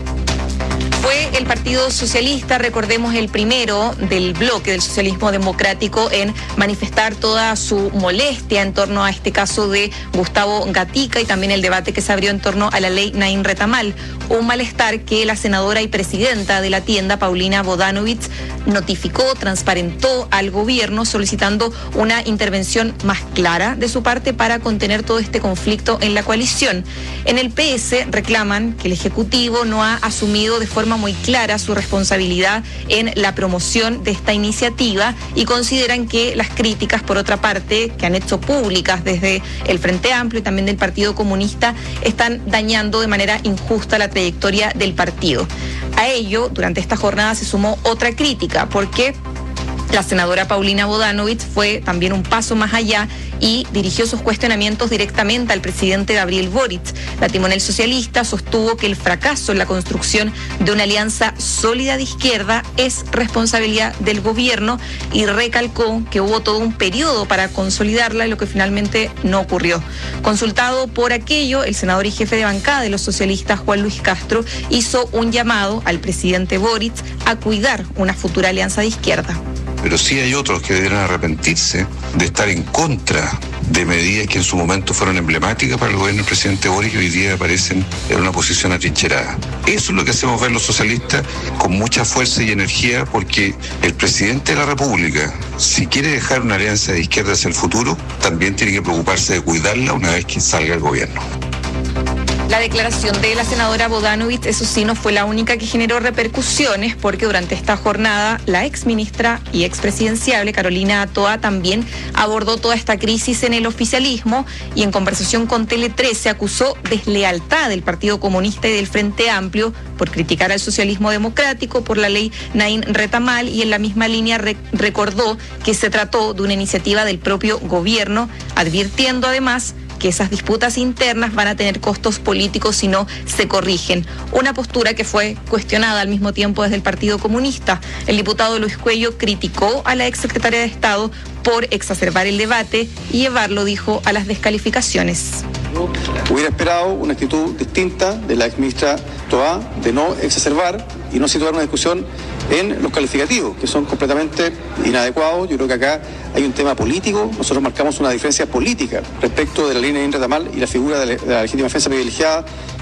[SPEAKER 28] Fue el Partido Socialista, recordemos, el primero del bloque del socialismo democrático en manifestar toda su molestia en torno a este caso de Gustavo Gatica y también el debate que se abrió en torno a la ley Naín Retamal. Un malestar que la senadora y presidenta de la tienda, Paulina Bodanovich, notificó, transparentó al gobierno solicitando una intervención más clara de su parte para contener todo este conflicto en la coalición. En el P S reclaman que el Ejecutivo no ha asumido de forma muy clara su responsabilidad en la promoción de esta iniciativa y consideran que las críticas, por otra parte, que han hecho públicas desde el Frente Amplio y también del Partido Comunista, están dañando de manera injusta la trayectoria del partido. A ello, durante esta jornada se sumó otra crítica, porque la senadora Paulina Bodanovich fue también un paso más allá y dirigió sus cuestionamientos directamente al presidente Gabriel Boric. La timonel socialista sostuvo que el fracaso en la construcción de una alianza sólida de izquierda es responsabilidad del gobierno y recalcó que hubo todo un periodo para consolidarla y lo que finalmente no ocurrió. Consultado por aquello, el senador y jefe de bancada de los socialistas, Juan Luis Castro, hizo un llamado al presidente Boric a cuidar una futura alianza de izquierda.
[SPEAKER 12] Pero sí hay otros que deberán arrepentirse de estar en contra de medidas que en su momento fueron emblemáticas para el gobierno del presidente Boric y hoy día aparecen en una posición atrincherada. Eso es lo que hacemos ver los socialistas con mucha fuerza y energía, porque el presidente de la República, si quiere dejar una alianza de izquierda hacia el futuro, también tiene que preocuparse de cuidarla una vez que salga el gobierno.
[SPEAKER 28] La declaración de la senadora Bodanovich, eso sí, no fue la única que generó repercusiones, porque durante esta jornada la exministra y expresidenciable Carolina Toa también abordó toda esta crisis en el oficialismo y en conversación con Tele trece acusó deslealtad del Partido Comunista y del Frente Amplio por criticar al socialismo democrático, por la ley Naín Retamal, y en la misma línea re- recordó que se trató de una iniciativa del propio gobierno, advirtiendo además que esas disputas internas van a tener costos políticos si no se corrigen. Una postura que fue cuestionada al mismo tiempo desde el Partido Comunista. El diputado Luis Cuello criticó a la exsecretaria de Estado por exacerbar el debate y llevarlo, dijo, a las descalificaciones.
[SPEAKER 9] Hubiera esperado una actitud distinta de la exministra Toá, de no exacerbar y no situar una discusión en los calificativos, que son completamente inadecuados. Yo creo que acá hay un tema político. Nosotros marcamos una diferencia política respecto de la línea de Retamal y la figura de la legítima defensa privilegiada.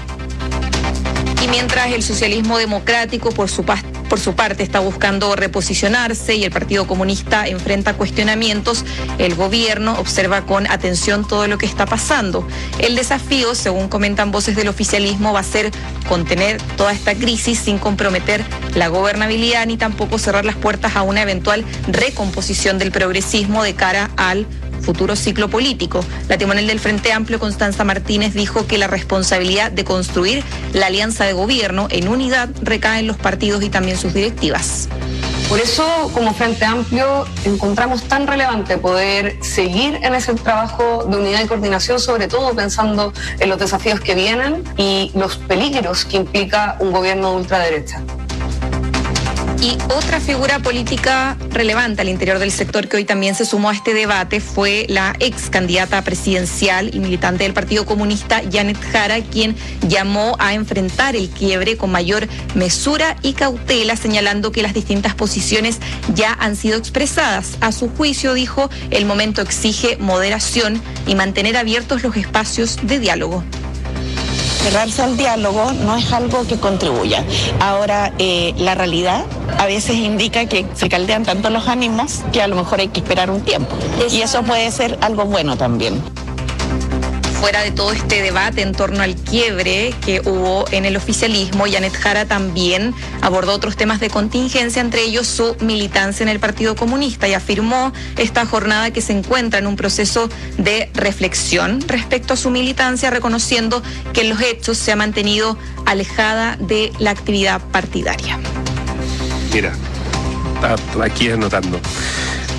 [SPEAKER 28] Y mientras el socialismo democrático, por su, por su parte, está buscando reposicionarse y el Partido Comunista enfrenta cuestionamientos, el gobierno observa con atención todo lo que está pasando. El desafío, según comentan voces del oficialismo, va a ser contener toda esta crisis sin comprometer la gobernabilidad ni tampoco cerrar las puertas a una eventual recomposición del progresismo de cara al futuro ciclo político. La timonel del Frente Amplio, Constanza Martínez, dijo que la responsabilidad de construir la alianza de gobierno en unidad recae en los partidos y también sus directivas.
[SPEAKER 13] Por eso, como Frente Amplio, encontramos tan relevante poder seguir en ese trabajo de unidad y coordinación, sobre todo pensando en los desafíos que vienen y los peligros que implica un gobierno de ultraderecha.
[SPEAKER 28] Y otra figura política relevante al interior del sector que hoy también se sumó a este debate fue la ex candidata presidencial y militante del Partido Comunista, Janet Jara, quien llamó a enfrentar el quiebre con mayor mesura y cautela, señalando que las distintas posiciones ya han sido expresadas. A su juicio, dijo, el momento exige moderación y mantener abiertos los espacios de diálogo.
[SPEAKER 14] Cerrarse al diálogo no es algo que contribuya. Ahora, eh, la realidad a veces indica que se caldean tanto los ánimos que a lo mejor hay que esperar un tiempo. Y eso puede ser algo bueno también.
[SPEAKER 28] Fuera de todo este debate en torno al quiebre que hubo en el oficialismo, Janet Jara también abordó otros temas de contingencia, entre ellos su militancia en el Partido Comunista, y afirmó esta jornada que se encuentra en un proceso de reflexión respecto a su militancia, reconociendo que en los hechos se ha mantenido alejada de la actividad partidaria.
[SPEAKER 15] Mira, aquí anotando.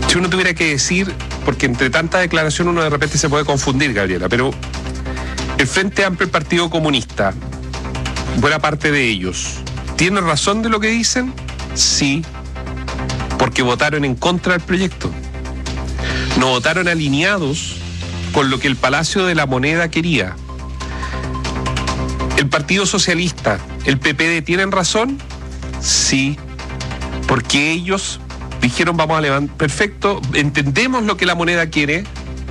[SPEAKER 15] si uno tuviera que decir, porque entre tanta declaración uno de repente se puede confundir, Gabriela, pero el Frente Amplio, el Partido Comunista, buena parte de ellos, ¿tienen razón de lo que dicen? Sí, porque votaron en contra del proyecto. No votaron alineados con lo que el Palacio de la Moneda quería. ¿El Partido Socialista, el P P D, tienen razón? Sí, porque ellos dijeron vamos a levantar, perfecto, entendemos lo que la moneda quiere,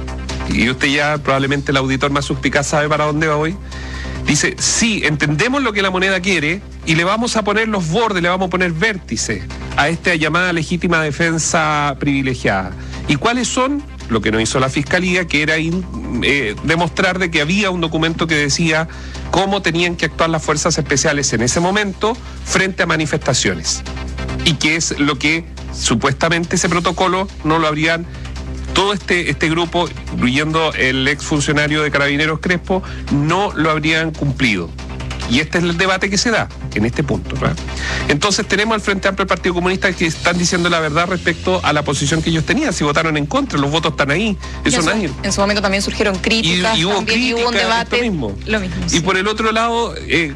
[SPEAKER 15] y usted ya probablemente el auditor más suspicaz sabe para dónde va hoy. Dice, sí, entendemos lo que la moneda quiere y le vamos a poner los bordes, le vamos a poner vértice a esta llamada legítima defensa privilegiada. ¿Y cuáles son? Lo que no hizo la Fiscalía, que era in, eh, demostrar de que había un documento que decía cómo tenían que actuar las fuerzas especiales en ese momento frente a manifestaciones. Y que es lo que supuestamente ese protocolo no lo habrían, todo este, este grupo, incluyendo el exfuncionario de Carabineros Crespo, no lo habrían cumplido. Y este es el debate que se da en este punto, ¿verdad? Entonces tenemos al Frente Amplio del Partido Comunista que están diciendo la verdad respecto a la posición que ellos tenían. Si votaron en contra, los votos están ahí. Eso
[SPEAKER 28] eso,
[SPEAKER 15] nadie.
[SPEAKER 28] En su momento también surgieron críticas,
[SPEAKER 15] y, y hubo
[SPEAKER 28] también
[SPEAKER 15] crítica,
[SPEAKER 28] y hubo un debate.
[SPEAKER 15] Lo mismo.
[SPEAKER 28] Lo mismo
[SPEAKER 15] Y
[SPEAKER 28] sí.
[SPEAKER 15] por el otro lado, eh,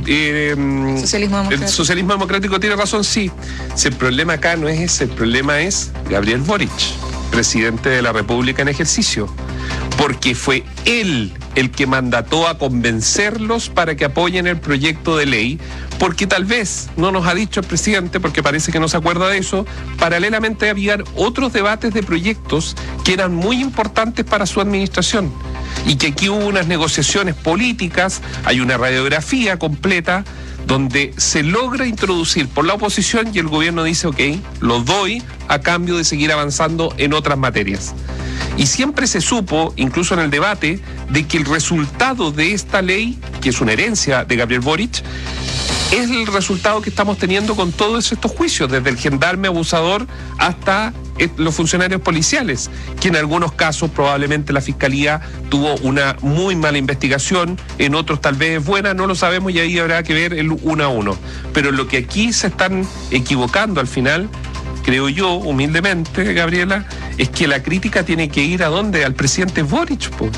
[SPEAKER 15] eh,
[SPEAKER 28] Socialismo democrático.
[SPEAKER 15] el socialismo democrático tiene razón, sí. Si el problema acá no es ese, el problema es Gabriel Boric, presidente de la República en ejercicio, porque fue él el que mandató a convencerlos para que apoyen el proyecto de ley, porque tal vez, no nos ha dicho el presidente, porque parece que no se acuerda de eso, paralelamente había otros debates de proyectos que eran muy importantes para su administración, y que aquí hubo unas negociaciones políticas, hay una radiografía completa, donde se logra introducir por la oposición y el gobierno dice, ok, lo doy a cambio de seguir avanzando en otras materias. Y siempre se supo, incluso en el debate, de que el resultado de esta ley, que es una herencia de Gabriel Boric, es el resultado que estamos teniendo con todos estos juicios, desde el gendarme abusador hasta los funcionarios policiales, que en algunos casos probablemente la Fiscalía tuvo una muy mala investigación, en otros tal vez es buena, no lo sabemos y ahí habrá que ver el uno a uno. Pero lo que aquí se están equivocando al final, creo yo, humildemente, Gabriela, es que la crítica tiene que ir a dónde, al presidente Boric, po.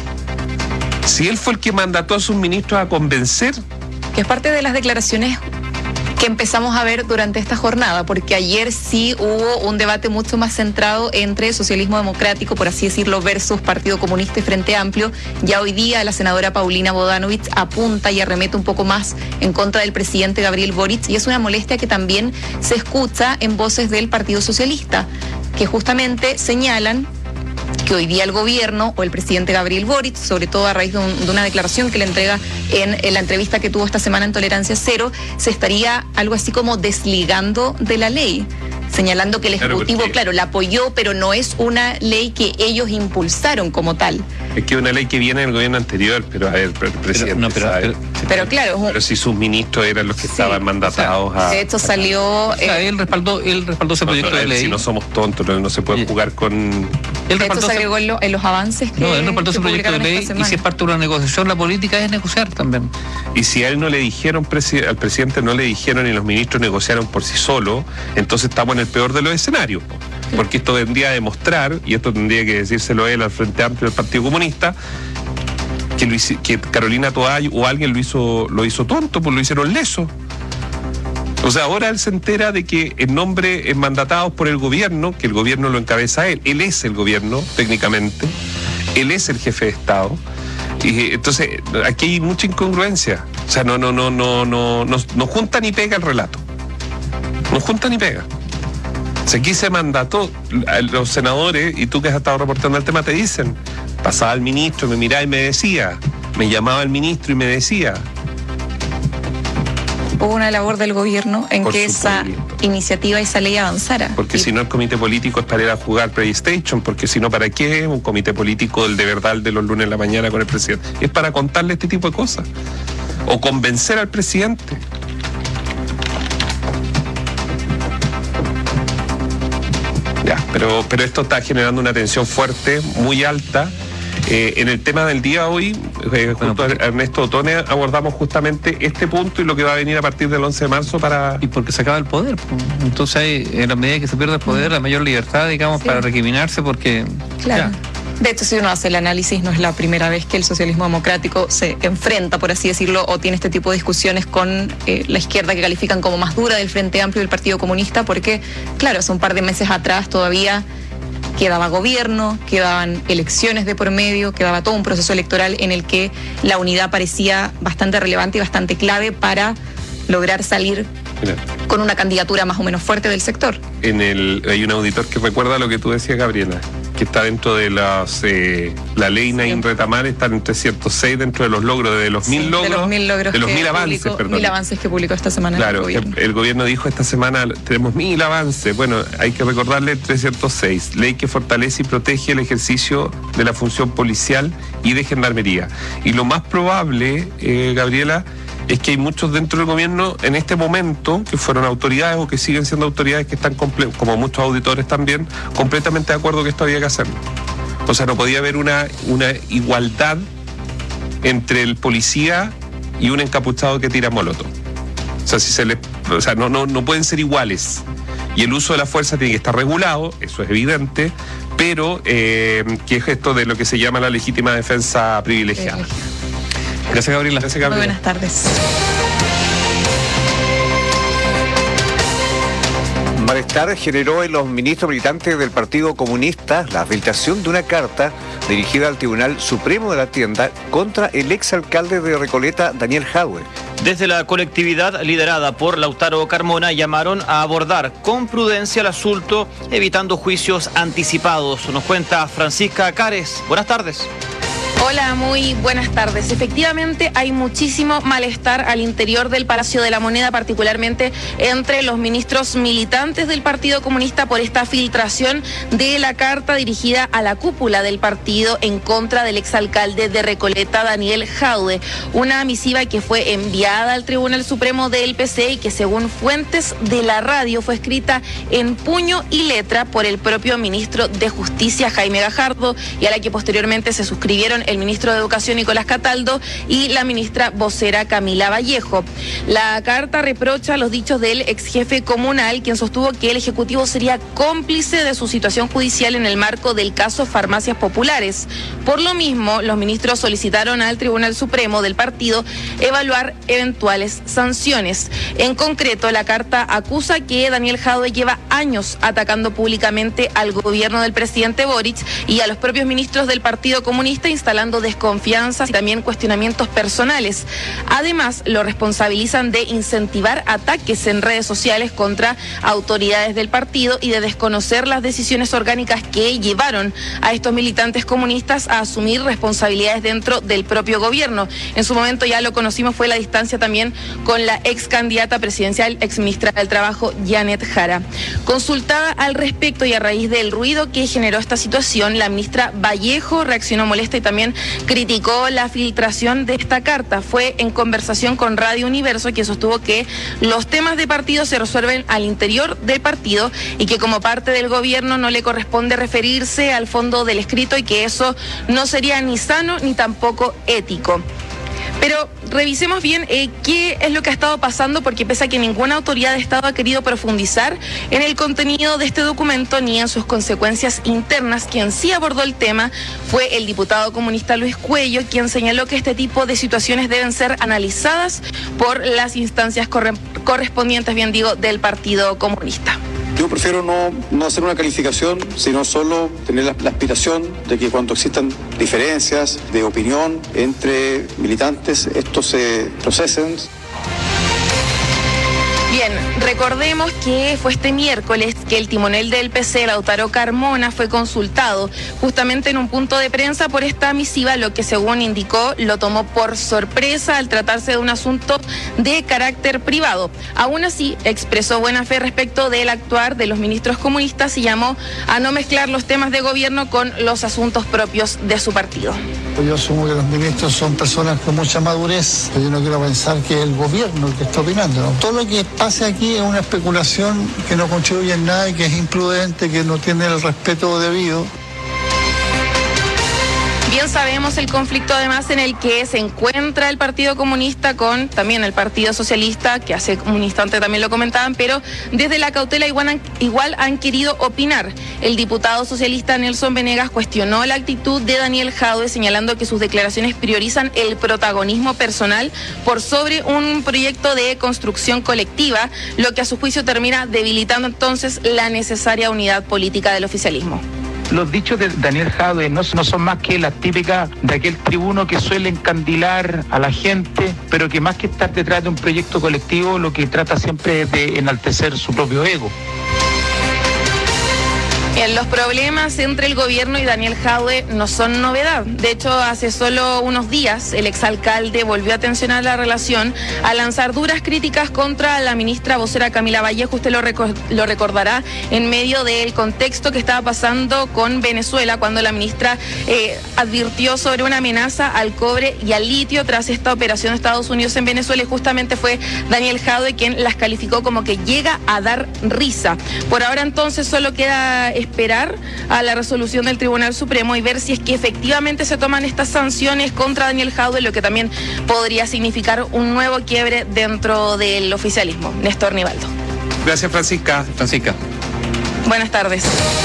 [SPEAKER 15] Si él fue el que mandató a sus ministros a convencer.
[SPEAKER 28] Que es parte de las declaraciones que empezamos a ver durante esta jornada, porque ayer sí hubo un debate mucho más centrado entre socialismo democrático, por así decirlo, versus Partido Comunista y Frente Amplio. Ya hoy día la senadora Paulina Bodanovich apunta y arremete un poco más en contra del presidente Gabriel Boric, y es una molestia que también se escucha en voces del Partido Socialista, que justamente señalan que hoy día el gobierno o el presidente Gabriel Boric, sobre todo a raíz de, un, de una declaración que le entrega en, en la entrevista que tuvo esta semana en Tolerancia Cero, se estaría algo así como desligando de la ley, señalando que el Ejecutivo, claro, claro, la apoyó, pero no es una ley que ellos impulsaron como tal.
[SPEAKER 15] Es que es una ley que viene del gobierno anterior, pero a ver, el presidente pero, no, pero, sabe.
[SPEAKER 28] Pero, pero claro.
[SPEAKER 15] Pero si sus ministros eran los que sí, estaban mandatados, o sea,
[SPEAKER 28] a... De hecho salió...
[SPEAKER 22] O sea, eh, él respaldó, él respaldó ese no, proyecto de ley.
[SPEAKER 15] Si no somos tontos, no, no se puede jugar con...
[SPEAKER 28] Él de hecho se agregó en, lo, en los avances que...
[SPEAKER 22] No, él respaldó ese proyecto de ley, y si es parte de una negociación, la política es negociar también.
[SPEAKER 15] Y si a él no le dijeron, presi- al presidente no le dijeron y los ministros negociaron por sí solos, entonces estamos en el peor de los escenarios. Porque esto vendría a demostrar, y esto tendría que decírselo él al Frente Amplio del Partido Comunista, que, lo hice, que Carolina Toá o alguien lo hizo, lo hizo tonto, pues lo hicieron leso. O sea, ahora él se entera de que en nombre eh, mandatados por el gobierno, que el gobierno lo encabeza él, él es el gobierno técnicamente, él es el jefe de Estado. Y entonces aquí hay mucha incongruencia. O sea, no, no, no, no, no, no, no junta ni pega el relato. No junta ni pega. O sea, aquí se mandató, los senadores, y tú que has estado reportando el tema, te dicen, pasaba el ministro, me miraba y me decía, me llamaba el ministro y me decía.
[SPEAKER 28] Hubo una labor del gobierno en Por que esa iniciativa, esa ley avanzara.
[SPEAKER 15] Porque y... si no, el comité político es para ir a jugar PlayStation, porque si no, ¿para qué un comité político del de verdad de los lunes en la mañana con el presidente? Es para contarle este tipo de cosas. O convencer al presidente. Ya, pero, pero esto está generando una tensión fuerte, muy alta, Eh, en el tema del día hoy, eh, junto a Ernesto Otone abordamos justamente este punto y lo que va a venir a partir del once de marzo para...
[SPEAKER 16] Y porque se acaba el poder. Entonces hay, en la medida que se pierde el poder, la mayor libertad, digamos, sí, para recriminarse porque...
[SPEAKER 28] Claro.
[SPEAKER 16] Ya.
[SPEAKER 28] De hecho, si uno hace el análisis, no es la primera vez que el socialismo democrático se enfrenta, por así decirlo, o tiene este tipo de discusiones con eh, la izquierda que califican como más dura del Frente Amplio y del Partido Comunista, porque, claro, hace un par de meses atrás todavía quedaba gobierno, quedaban elecciones de por medio, quedaba todo un proceso electoral en el que la unidad parecía bastante relevante y bastante clave para lograr salir con una candidatura más o menos fuerte del sector.
[SPEAKER 15] En el, hay un auditor que recuerda lo que tú decías, Gabriela, que está dentro de las eh, la ley Naín Retamar, está en trescientos seis dentro de los logros, de los mil
[SPEAKER 28] Sí,
[SPEAKER 15] logros,
[SPEAKER 28] de los mil logros,
[SPEAKER 15] de los
[SPEAKER 28] que
[SPEAKER 15] mil avances,
[SPEAKER 28] publicó,
[SPEAKER 15] perdón.
[SPEAKER 28] Mil avances que publicó esta semana
[SPEAKER 15] Claro,
[SPEAKER 28] el gobierno.
[SPEAKER 15] El, el gobierno dijo esta semana tenemos mil avances. Bueno, hay que recordarle trescientos seis, ley que fortalece y protege el ejercicio de la función policial y de gendarmería. Y lo más probable, eh, Gabriela, es que hay muchos dentro del gobierno en este momento que fueron autoridades o que siguen siendo autoridades que están, comple- como muchos auditores también, completamente de acuerdo que esto había que hacerlo. O sea, no podía haber una, una igualdad entre el policía y un encapuchado que tira molotov. O sea, si se les, o sea no, no, no pueden ser iguales. Y el uso de la fuerza tiene que estar regulado, eso es evidente, pero eh, que es esto de lo que se llama la legítima defensa privilegiada. Gracias, Gabriela. Gracias, Gabriela.
[SPEAKER 28] Muy buenas tardes.
[SPEAKER 5] Malestar generó en los ministros militantes del Partido Comunista la filtración de una carta dirigida al Tribunal Supremo de la Tienda contra el exalcalde de Recoleta, Daniel Jadwe.
[SPEAKER 4] Desde la colectividad liderada por Lautaro Carmona llamaron a abordar con prudencia el asunto, evitando juicios anticipados. Nos cuenta Francisca Cares. Buenas tardes.
[SPEAKER 28] Hola, muy buenas tardes. Efectivamente, hay muchísimo malestar al interior del Palacio de la Moneda, particularmente entre los ministros militantes del Partido Comunista por esta filtración de la carta dirigida a la cúpula del partido en contra del exalcalde de Recoleta, Daniel Jadwe. Una misiva que fue enviada al Tribunal Supremo del P C y que, según fuentes de la radio, fue escrita en puño y letra por el propio ministro de Justicia, Jaime Gajardo, y a la que posteriormente se suscribieron el ministro de Educación, Nicolás Cataldo, y la ministra vocera, Camila Vallejo. La carta reprocha los dichos del ex jefe comunal, quien sostuvo que el Ejecutivo sería cómplice de su situación judicial en el marco del caso Farmacias Populares. Por lo mismo, los ministros solicitaron al Tribunal Supremo del partido evaluar eventuales sanciones. En concreto, la carta acusa que Daniel Jadwe lleva años atacando públicamente al gobierno del presidente Boric y a los propios ministros del Partido Comunista, instalando desconfianzas y también cuestionamientos personales. Además, lo responsabilizan de incentivar ataques en redes sociales contra autoridades del partido y de desconocer las decisiones orgánicas que llevaron a estos militantes comunistas a asumir responsabilidades dentro del propio gobierno. En su momento, ya lo conocimos, fue la distancia también con la ex candidata presidencial, ex ministra del Trabajo, Janet Jara. Consultada al respecto y a raíz del ruido que generó esta situación, la ministra Vallejo reaccionó molesta y también criticó la filtración de esta carta. Fue en conversación con Radio Universo, que sostuvo que los temas de partido se resuelven al interior del partido y que como parte del gobierno no le corresponde referirse al fondo del escrito y que eso no sería ni sano ni tampoco ético. Pero revisemos bien eh, qué es lo que ha estado pasando, porque pese a que ninguna autoridad de Estado ha querido profundizar en el contenido de este documento ni en sus consecuencias internas, quien sí abordó el tema fue el diputado comunista Luis Cuello, quien señaló que este tipo de situaciones deben ser analizadas por las instancias corre- correspondientes, bien digo, del Partido Comunista.
[SPEAKER 9] Yo prefiero no, no hacer una calificación, sino solo tener la, la aspiración de que cuando existan diferencias de opinión entre militantes, estos se procesen.
[SPEAKER 28] Bien, recordemos que fue este miércoles que el timonel del P C, Lautaro Carmona, fue consultado justamente en un punto de prensa por esta misiva, lo que, según indicó, lo tomó por sorpresa al tratarse de un asunto de carácter privado. Aún así, expresó buena fe respecto del actuar de los ministros comunistas y llamó a no mezclar los temas de gobierno con los asuntos propios de su partido.
[SPEAKER 17] Yo asumo que los ministros son personas con mucha madurez, pero yo no quiero pensar que es el gobierno el que está opinando, ¿no? Todo lo que pase aquí es una especulación que no contribuye en nada y que es imprudente, que no tiene el respeto debido.
[SPEAKER 28] Bien,
[SPEAKER 18] sabemos el conflicto además en el que se encuentra el Partido Comunista con también el Partido Socialista, que hace un instante también lo comentaban, pero desde la cautela igual han, igual han querido opinar. El diputado socialista Nelson Venegas cuestionó la actitud de Daniel Jadwe, señalando que sus declaraciones priorizan el protagonismo personal por sobre un proyecto de construcción colectiva, lo que a su juicio termina debilitando entonces la necesaria unidad política del oficialismo.
[SPEAKER 19] Los dichos de Daniel Jadwe no, no son más que las típicas de aquel tribuno que suele encandilar a la gente, pero que más que estar detrás de un proyecto colectivo, lo que trata siempre es de enaltecer su propio ego.
[SPEAKER 18] Bien, los problemas entre el gobierno y Daniel Jadwe no son novedad. De hecho, hace solo unos días el exalcalde volvió a tensionar la relación al lanzar duras críticas contra la ministra vocera Camila Vallejo. Usted lo, reco- lo recordará en medio del contexto que estaba pasando con Venezuela, cuando la ministra eh, advirtió sobre una amenaza al cobre y al litio tras esta operación de Estados Unidos en Venezuela, y justamente fue Daniel Jadwe quien las calificó como que llega a dar risa. Por ahora entonces solo queda esperar a la resolución del Tribunal Supremo y ver si es que efectivamente se toman estas sanciones contra Daniel Jadwe, lo que también podría significar un nuevo quiebre dentro del oficialismo. Néstor Nivaldo.
[SPEAKER 15] Gracias, Francisca. Francisca.
[SPEAKER 18] Buenas tardes.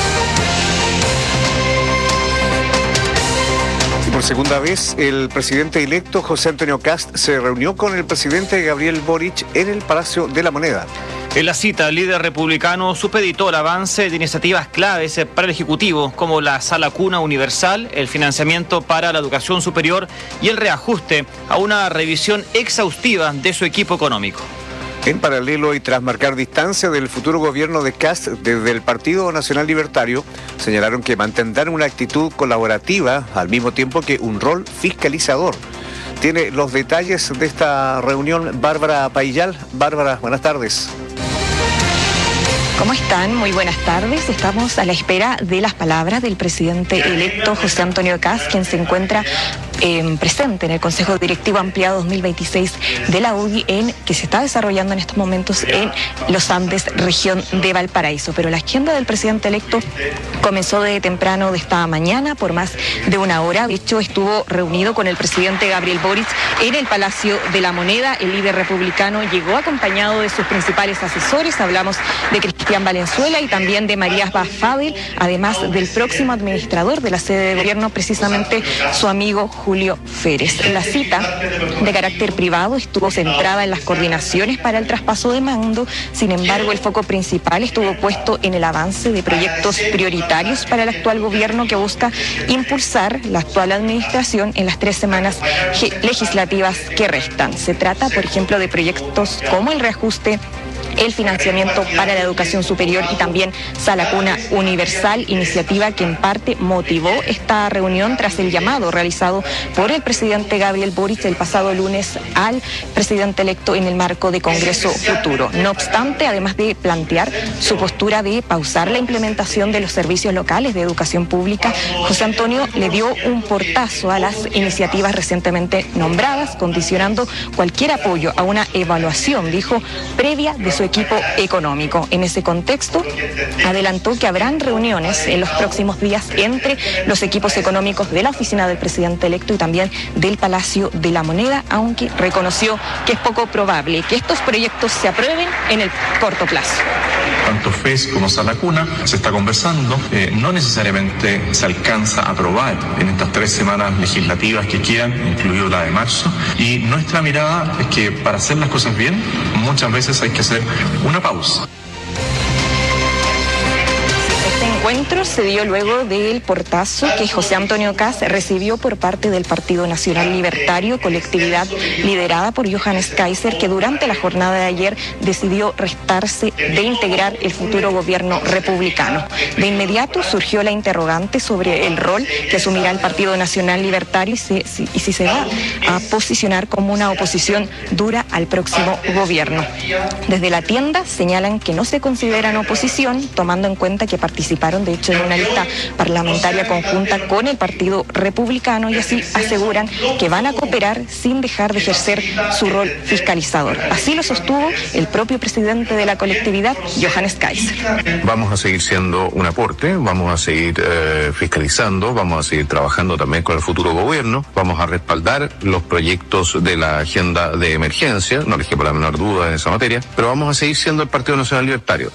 [SPEAKER 5] Por segunda vez, el presidente electo José Antonio Kast se reunió con el presidente Gabriel Boric en el Palacio de la Moneda.
[SPEAKER 4] En la cita, el líder republicano supeditó el avance de iniciativas claves para el Ejecutivo, como la Sala Cuna Universal, el financiamiento para la educación superior y el reajuste a una revisión exhaustiva de su equipo económico.
[SPEAKER 5] En paralelo y tras marcar distancia del futuro gobierno de Kast desde el Partido Nacional Libertario, señalaron que mantendrán una actitud colaborativa al mismo tiempo que un rol fiscalizador. Tiene los detalles de esta reunión Bárbara Paillal. Bárbara, buenas tardes.
[SPEAKER 20] ¿Cómo están? Muy buenas tardes. Estamos a la espera de las palabras del presidente electo José Antonio Kast, quien se encuentra eh, presente en el Consejo Directivo Ampliado dos mil veintiséis de la U D I, en, que se está desarrollando en estos momentos en Los Andes, región de Valparaíso. Pero la agenda del presidente electo comenzó de temprano de esta mañana, por más de una hora. De hecho, estuvo reunido con el presidente Gabriel Boric en el Palacio de la Moneda. El líder republicano llegó acompañado de sus principales asesores. Hablamos de Cristian Valenzuela y también de Marías Bafadel, además del próximo administrador de la sede de gobierno, precisamente su amigo Julio Férez. La cita, de carácter privado, estuvo centrada en las coordinaciones para el traspaso de mando. Sin embargo, el foco principal estuvo puesto en el avance de proyectos prioritarios para el actual gobierno, que busca impulsar la actual administración en las tres semanas legislativas que restan. Se trata, por ejemplo, de proyectos como el reajuste, el financiamiento para la educación superior y también Sala Cuna Universal, iniciativa que en parte motivó esta reunión tras el llamado realizado por el presidente Gabriel Boric el pasado lunes al presidente electo en el marco de Congreso Futuro. No obstante, además de plantear su postura de pausar la implementación de los servicios locales de educación pública, José Antonio le dio un portazo a las iniciativas recientemente nombradas, condicionando cualquier apoyo a una evaluación, dijo, previa de su equipo económico. En ese contexto, adelantó que habrán reuniones en los próximos días entre los equipos económicos de la oficina del presidente electo y también del Palacio de la Moneda, aunque reconoció que es poco probable que estos proyectos se aprueben en el corto plazo.
[SPEAKER 21] Tanto F E S como Sala Cuna se está conversando, eh, no necesariamente se alcanza a aprobar en estas tres semanas legislativas que quedan, incluido la de marzo, y nuestra mirada es que para hacer las cosas bien, muchas veces hay que hacer una pausa.
[SPEAKER 20] Este encuentro se dio luego del portazo que José Antonio Kast recibió por parte del Partido Nacional Libertario, colectividad liderada por Johannes Kaiser, que durante la jornada de ayer decidió restarse de integrar el futuro gobierno republicano. De inmediato surgió la interrogante sobre el rol que asumirá el Partido Nacional Libertario y, se, si, y si se va a posicionar como una oposición dura al próximo gobierno. Desde la tienda señalan que no se consideran oposición, tomando en cuenta que participaron de hecho en una lista parlamentaria conjunta con el Partido Republicano, y así aseguran que van a cooperar sin dejar de ejercer su rol fiscalizador. Así lo sostuvo el propio presidente de la colectividad, Johannes Kaiser.
[SPEAKER 1] Vamos a seguir siendo un aporte, vamos a seguir eh, fiscalizando, vamos a seguir trabajando también con el futuro gobierno, vamos a respaldar los proyectos de la agenda de emergencia, no les quepa la menor duda en esa materia, pero vamos a seguir siendo el Partido Nacional Libertario.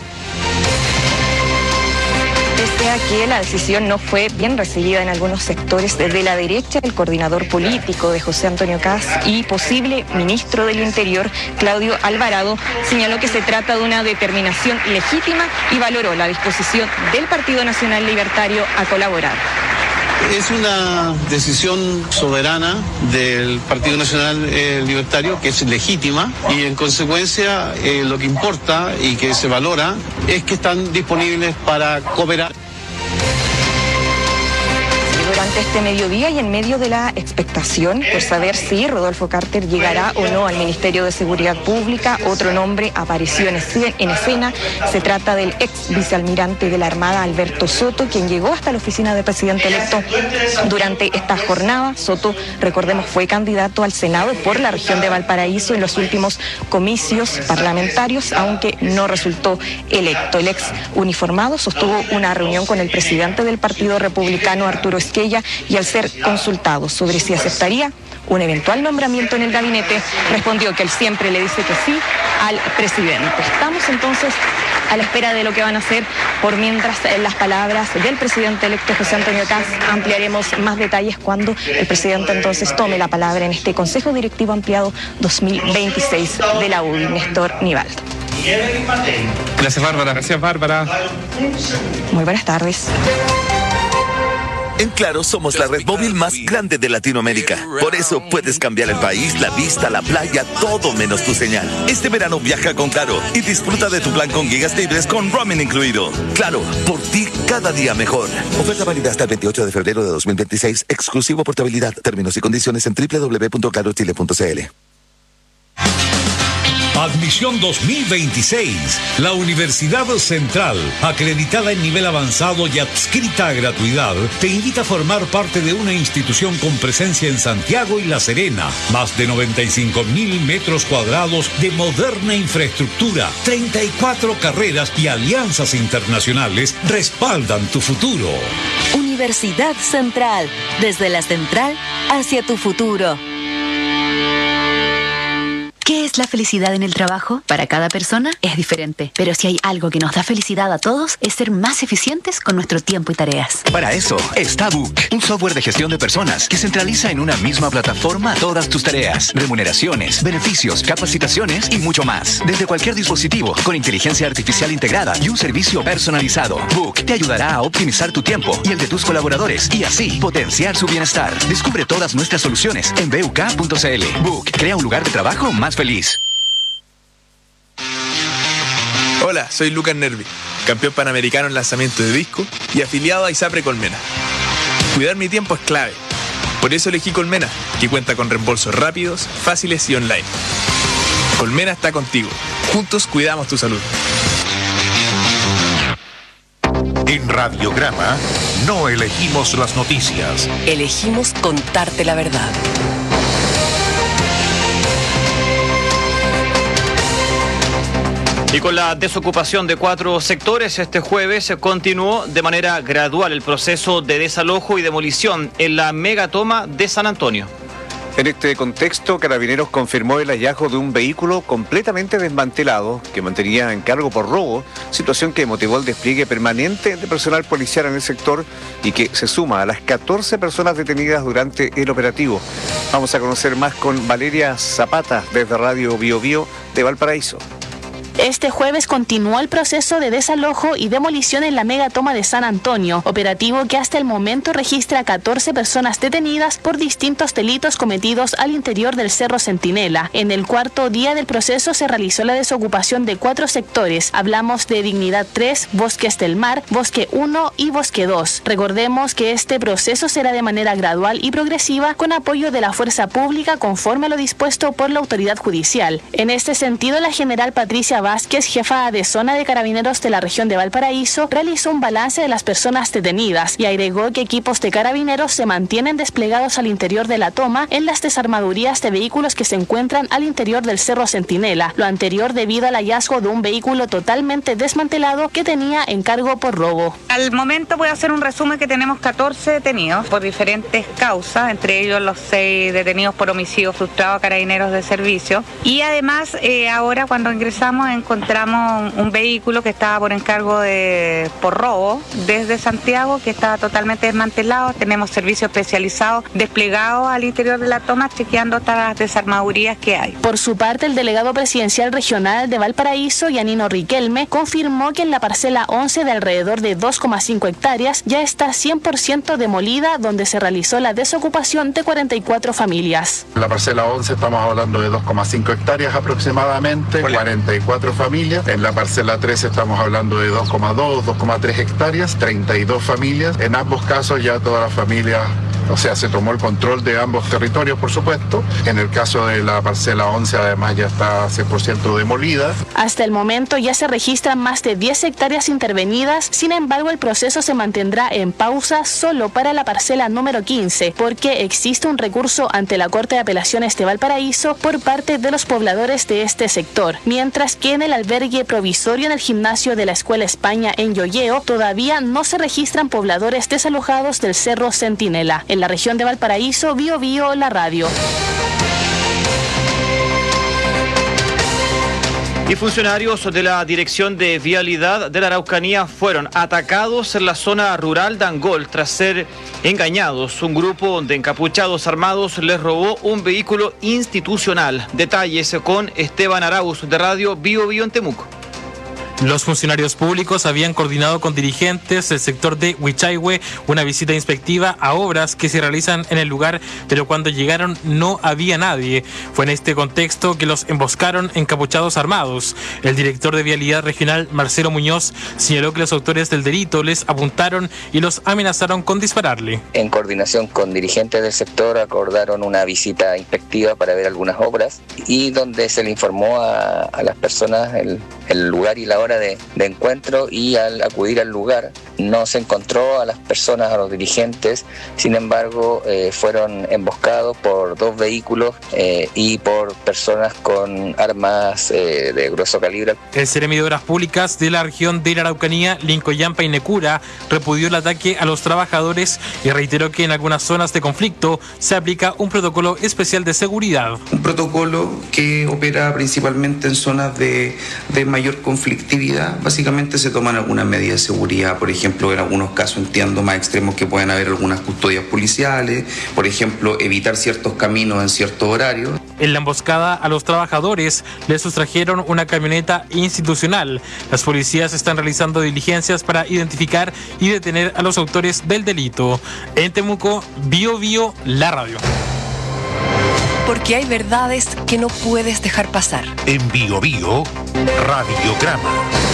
[SPEAKER 20] Pese a que la decisión no fue bien recibida en algunos sectores desde la derecha, el coordinador político de José Antonio Kast y posible ministro del Interior, Claudio Alvarado, señaló que se trata de una determinación legítima y valoró la disposición del Partido Nacional Libertario a colaborar.
[SPEAKER 2] Es una decisión soberana del Partido Nacional eh, Libertario, que es legítima, y en consecuencia eh, lo que importa y que se valora es que están disponibles para cooperar.
[SPEAKER 20] Durante este mediodía y en medio de la expectación por saber si Rodolfo Carter llegará o no al Ministerio de Seguridad Pública, otro nombre apareció en escena. Se trata del ex vicealmirante de la Armada, Alberto Soto, quien llegó hasta la oficina del presidente electo durante esta jornada. Soto, recordemos, fue candidato al Senado por la región de Valparaíso en los últimos comicios parlamentarios, aunque no resultó electo. El ex uniformado sostuvo una reunión con el presidente del Partido Republicano, Arturo Esquella, y al ser consultado sobre si aceptaría un eventual nombramiento en el gabinete, respondió que él siempre le dice que sí al presidente. Estamos entonces a la espera de lo que van a hacer. Por mientras, en las palabras del presidente electo José Antonio Kast, ampliaremos más detalles cuando el presidente entonces tome la palabra en este Consejo Directivo Ampliado dos mil veintiséis de la U D I. Néstor Nivaldo.
[SPEAKER 15] Gracias, Bárbara. Gracias, Bárbara.
[SPEAKER 20] Muy buenas tardes.
[SPEAKER 3] En Claro somos la red móvil más grande de Latinoamérica. Por eso puedes cambiar el país, la vista, la playa, todo menos tu señal. Este verano viaja con Claro y disfruta de tu plan con gigas libres con roaming incluido. Claro, por ti cada día mejor. Oferta válida hasta el veintiocho de febrero de dos mil veintiséis. Exclusivo portabilidad. Términos y condiciones en doble u doble u doble u punto claro chile punto c l.
[SPEAKER 23] Admisión dos mil veintiséis. La Universidad Central, acreditada en nivel avanzado y adscrita a gratuidad, te invita a formar parte de una institución con presencia en Santiago y La Serena. Más de noventa y cinco mil metros cuadrados de moderna infraestructura, treinta y cuatro carreras y alianzas internacionales respaldan tu futuro.
[SPEAKER 24] Universidad Central, desde la central hacia tu futuro.
[SPEAKER 6] ¿Qué es la felicidad en el trabajo? Para cada persona es diferente, pero si hay algo que nos da felicidad a todos es ser más eficientes con nuestro tiempo y tareas.
[SPEAKER 7] Para eso está Book, un software de gestión de personas que centraliza en una misma plataforma todas tus tareas, remuneraciones, beneficios, capacitaciones y mucho más. Desde cualquier dispositivo, con inteligencia artificial integrada y un servicio personalizado. Book te ayudará a optimizar tu tiempo y el de tus colaboradores y así potenciar su bienestar. Descubre todas nuestras soluciones en b u k punto c l. Book crea un lugar de trabajo más feliz.
[SPEAKER 25] Hola, soy Lucas Nervi, campeón panamericano en lanzamiento de disco y afiliado a ISAPRE Colmena. Cuidar mi tiempo es clave. Por eso elegí Colmena, que cuenta con reembolsos rápidos, fáciles y online. Colmena está contigo. Juntos cuidamos tu salud.
[SPEAKER 10] En Radiograma no elegimos las noticias.
[SPEAKER 28] Elegimos contarte la verdad.
[SPEAKER 4] Y con la desocupación de cuatro sectores, este jueves se continuó de manera gradual el proceso de desalojo y demolición en la megatoma de San Antonio.
[SPEAKER 5] En este contexto, Carabineros confirmó el hallazgo de un vehículo completamente desmantelado que mantenía en cargo por robo, situación que motivó el despliegue permanente de personal policial en el sector y que se suma a las catorce personas detenidas durante el operativo. Vamos a conocer más con Valeria Zapata desde Radio Bio Bio de Valparaíso.
[SPEAKER 8] Este jueves continuó el proceso de desalojo y demolición en la megatoma de San Antonio, operativo que hasta el momento registra catorce personas detenidas por distintos delitos cometidos al interior del Cerro Centinela. En el cuarto día del proceso se realizó la desocupación de cuatro sectores. Hablamos de Dignidad tres, Bosques del Mar, Bosque uno y Bosque dos. Recordemos que este proceso será de manera gradual y progresiva con apoyo de la fuerza pública conforme a lo dispuesto por la autoridad judicial. En este sentido, la general Patricia Vázquez, jefa de zona de carabineros de la región de Valparaíso, realizó un balance de las personas detenidas y agregó que equipos de carabineros se mantienen desplegados al interior de la toma en las desarmadurías de vehículos que se encuentran al interior del Cerro Centinela, lo anterior debido al hallazgo de un vehículo totalmente desmantelado que tenía encargo por robo.
[SPEAKER 11] Al momento voy a hacer un resumen que tenemos catorce detenidos por diferentes causas, entre ellos los seis detenidos por homicidio frustrado a carabineros de servicio, y además eh, ahora cuando ingresamos encontramos un, un vehículo que estaba por encargo de por robo desde Santiago, que estaba totalmente desmantelado. Tenemos servicios especializados desplegados al interior de la toma chequeando todas las desarmadurías que hay.
[SPEAKER 8] Por su parte, el delegado presidencial regional de Valparaíso, Yanino Riquelme, confirmó que en la parcela once de alrededor de dos coma cinco hectáreas ya está cien por ciento demolida, donde se realizó la desocupación de cuarenta y cuatro familias.
[SPEAKER 12] En la parcela once estamos hablando de dos coma cinco hectáreas aproximadamente, cuarenta y cuatro familias. En la parcela trece estamos hablando de dos coma dos, dos coma tres hectáreas, treinta y dos familias. En ambos casos ya todas las familias, o sea, se tomó el control de ambos territorios, por supuesto. En el caso de la parcela once, además, ya está cien por ciento demolida.
[SPEAKER 8] Hasta el momento ya se registran más de diez hectáreas intervenidas, sin embargo, el proceso se mantendrá en pausa solo para la parcela número quince, porque existe un recurso ante la Corte de Apelaciones de Valparaíso por parte de los pobladores de este sector, mientras que en el albergue provisorio en el gimnasio de la Escuela España en Llolleo todavía no se registran pobladores desalojados del Cerro Centinela. En la región de Valparaíso, Bio Bio, la radio.
[SPEAKER 4] Y funcionarios de la Dirección de Vialidad de la Araucanía fueron atacados en la zona rural de Angol tras ser engañados. Un grupo de encapuchados armados les robó un vehículo institucional. Detalles con Esteban Arauz de Radio Bio Bio en Temuco.
[SPEAKER 13] Los funcionarios públicos habían coordinado con dirigentes del sector de Huichaihue una visita inspectiva a obras que se realizan en el lugar, pero cuando llegaron no había nadie. Fue en este contexto que los emboscaron encapuchados armados. El director de Vialidad Regional, Marcelo Muñoz, señaló que los autores del delito les apuntaron y los amenazaron con dispararle.
[SPEAKER 14] En coordinación con dirigentes del sector acordaron una visita inspectiva para ver algunas obras y donde se le informó a, a las personas el, el lugar y la hora De, de encuentro, y al acudir al lugar no se encontró a las personas, a los dirigentes. Sin embargo, eh, fueron emboscados por dos vehículos eh, y por personas con armas eh, de grueso calibre.
[SPEAKER 13] El Seremi de Obras Públicas de la región de la Araucanía, Lincoyampa y Necura, repudió el ataque a los trabajadores y reiteró que en algunas zonas de conflicto se aplica un protocolo especial de seguridad.
[SPEAKER 22] Un protocolo que opera principalmente en zonas de, de mayor conflictividad. Básicamente se toman algunas medidas de seguridad, por ejemplo, en algunos casos, entiendo, más extremos, que pueden haber algunas custodias policiales, por ejemplo, evitar ciertos caminos en ciertos horarios.
[SPEAKER 13] En la emboscada a los trabajadores les sustrajeron una camioneta institucional. Las policías están realizando diligencias para identificar y detener a los autores del delito. En Temuco, Bio Bio, la radio.
[SPEAKER 24] Porque hay verdades que no puedes dejar pasar.
[SPEAKER 10] En Bio Bio, Radiograma.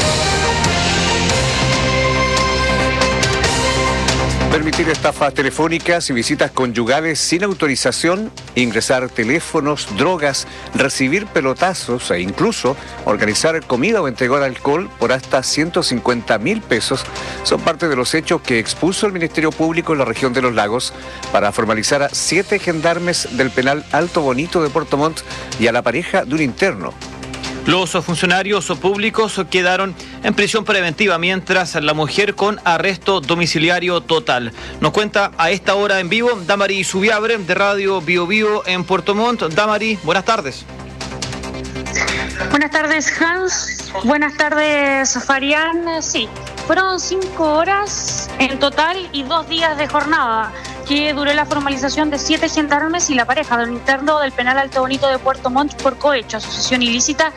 [SPEAKER 5] Permitir estafas telefónicas y visitas conyugales sin autorización, ingresar teléfonos, drogas, recibir pelotazos e incluso organizar comida o entregar alcohol por hasta ciento cincuenta mil pesos son parte de los hechos que expuso el Ministerio Público en la región de Los Lagos para formalizar a siete gendarmes del penal Alto Bonito de Puerto Montt y a la pareja de un interno.
[SPEAKER 4] Los funcionarios públicos quedaron en prisión preventiva, mientras la mujer con arresto domiciliario total. Nos cuenta a esta hora en vivo Damari Subiabre de Radio Bio Bio en Puerto Montt. Damari, buenas tardes.
[SPEAKER 26] Buenas tardes, Hans. Buenas tardes, Farián. Sí, fueron cinco horas en total y dos días de jornada que duró la formalización de siete gendarmes y la pareja de un interno del penal Alto Bonito de Puerto Montt por cohecho, asociación ilícita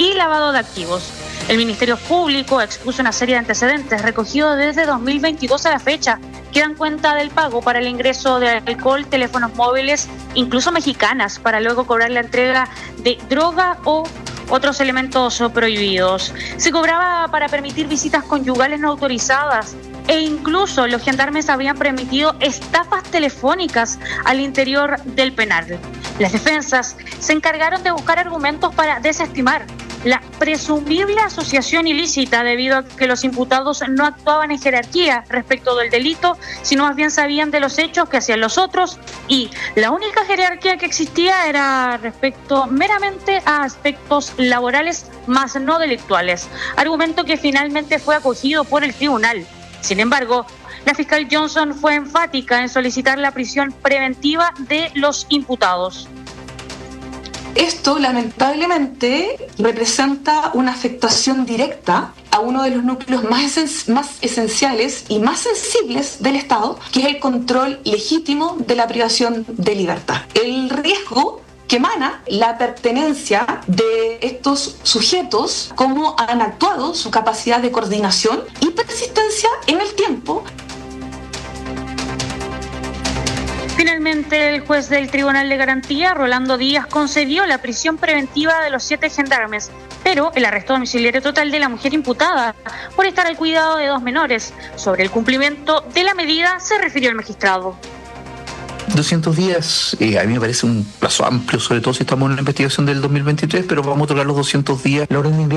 [SPEAKER 26] y lavado de activos. El Ministerio Público expuso una serie de antecedentes recogidos desde dos mil veintidós a la fecha que dan cuenta del pago para el ingreso de alcohol, teléfonos móviles, incluso mexicanas, para luego cobrar la entrega de droga o otros elementos prohibidos. Se cobraba para permitir visitas conyugales no autorizadas e incluso los gendarmes habían permitido estafas telefónicas al interior del penal. Las defensas se encargaron de buscar argumentos para desestimar la presumible asociación ilícita debido a que los imputados no actuaban en jerarquía respecto del delito, sino más bien sabían de los hechos que hacían los otros y la única jerarquía que existía era respecto meramente a aspectos laborales más no delictuales, argumento que finalmente fue acogido por el tribunal. Sin embargo, la fiscal Johnson fue enfática en solicitar la prisión preventiva de los imputados.
[SPEAKER 1] Esto, lamentablemente, representa una afectación directa a uno de los núcleos más, esen- más esenciales y más sensibles del Estado, que es el control legítimo de la privación de libertad. El riesgo que emana la pertenencia de estos sujetos, cómo han actuado, su capacidad de coordinación y persistencia en el tiempo.
[SPEAKER 26] Finalmente, el juez del Tribunal de Garantía, Rolando Díaz, concedió la prisión preventiva de los siete gendarmes, pero el arresto domiciliario total de la mujer imputada por estar al cuidado de dos menores. Sobre el cumplimiento de la medida se refirió el magistrado.
[SPEAKER 9] doscientos días, eh, a mí me parece un plazo amplio, sobre todo si estamos en la investigación del dos mil veintitrés, pero vamos a tocar los doscientos días. La orden de ingreso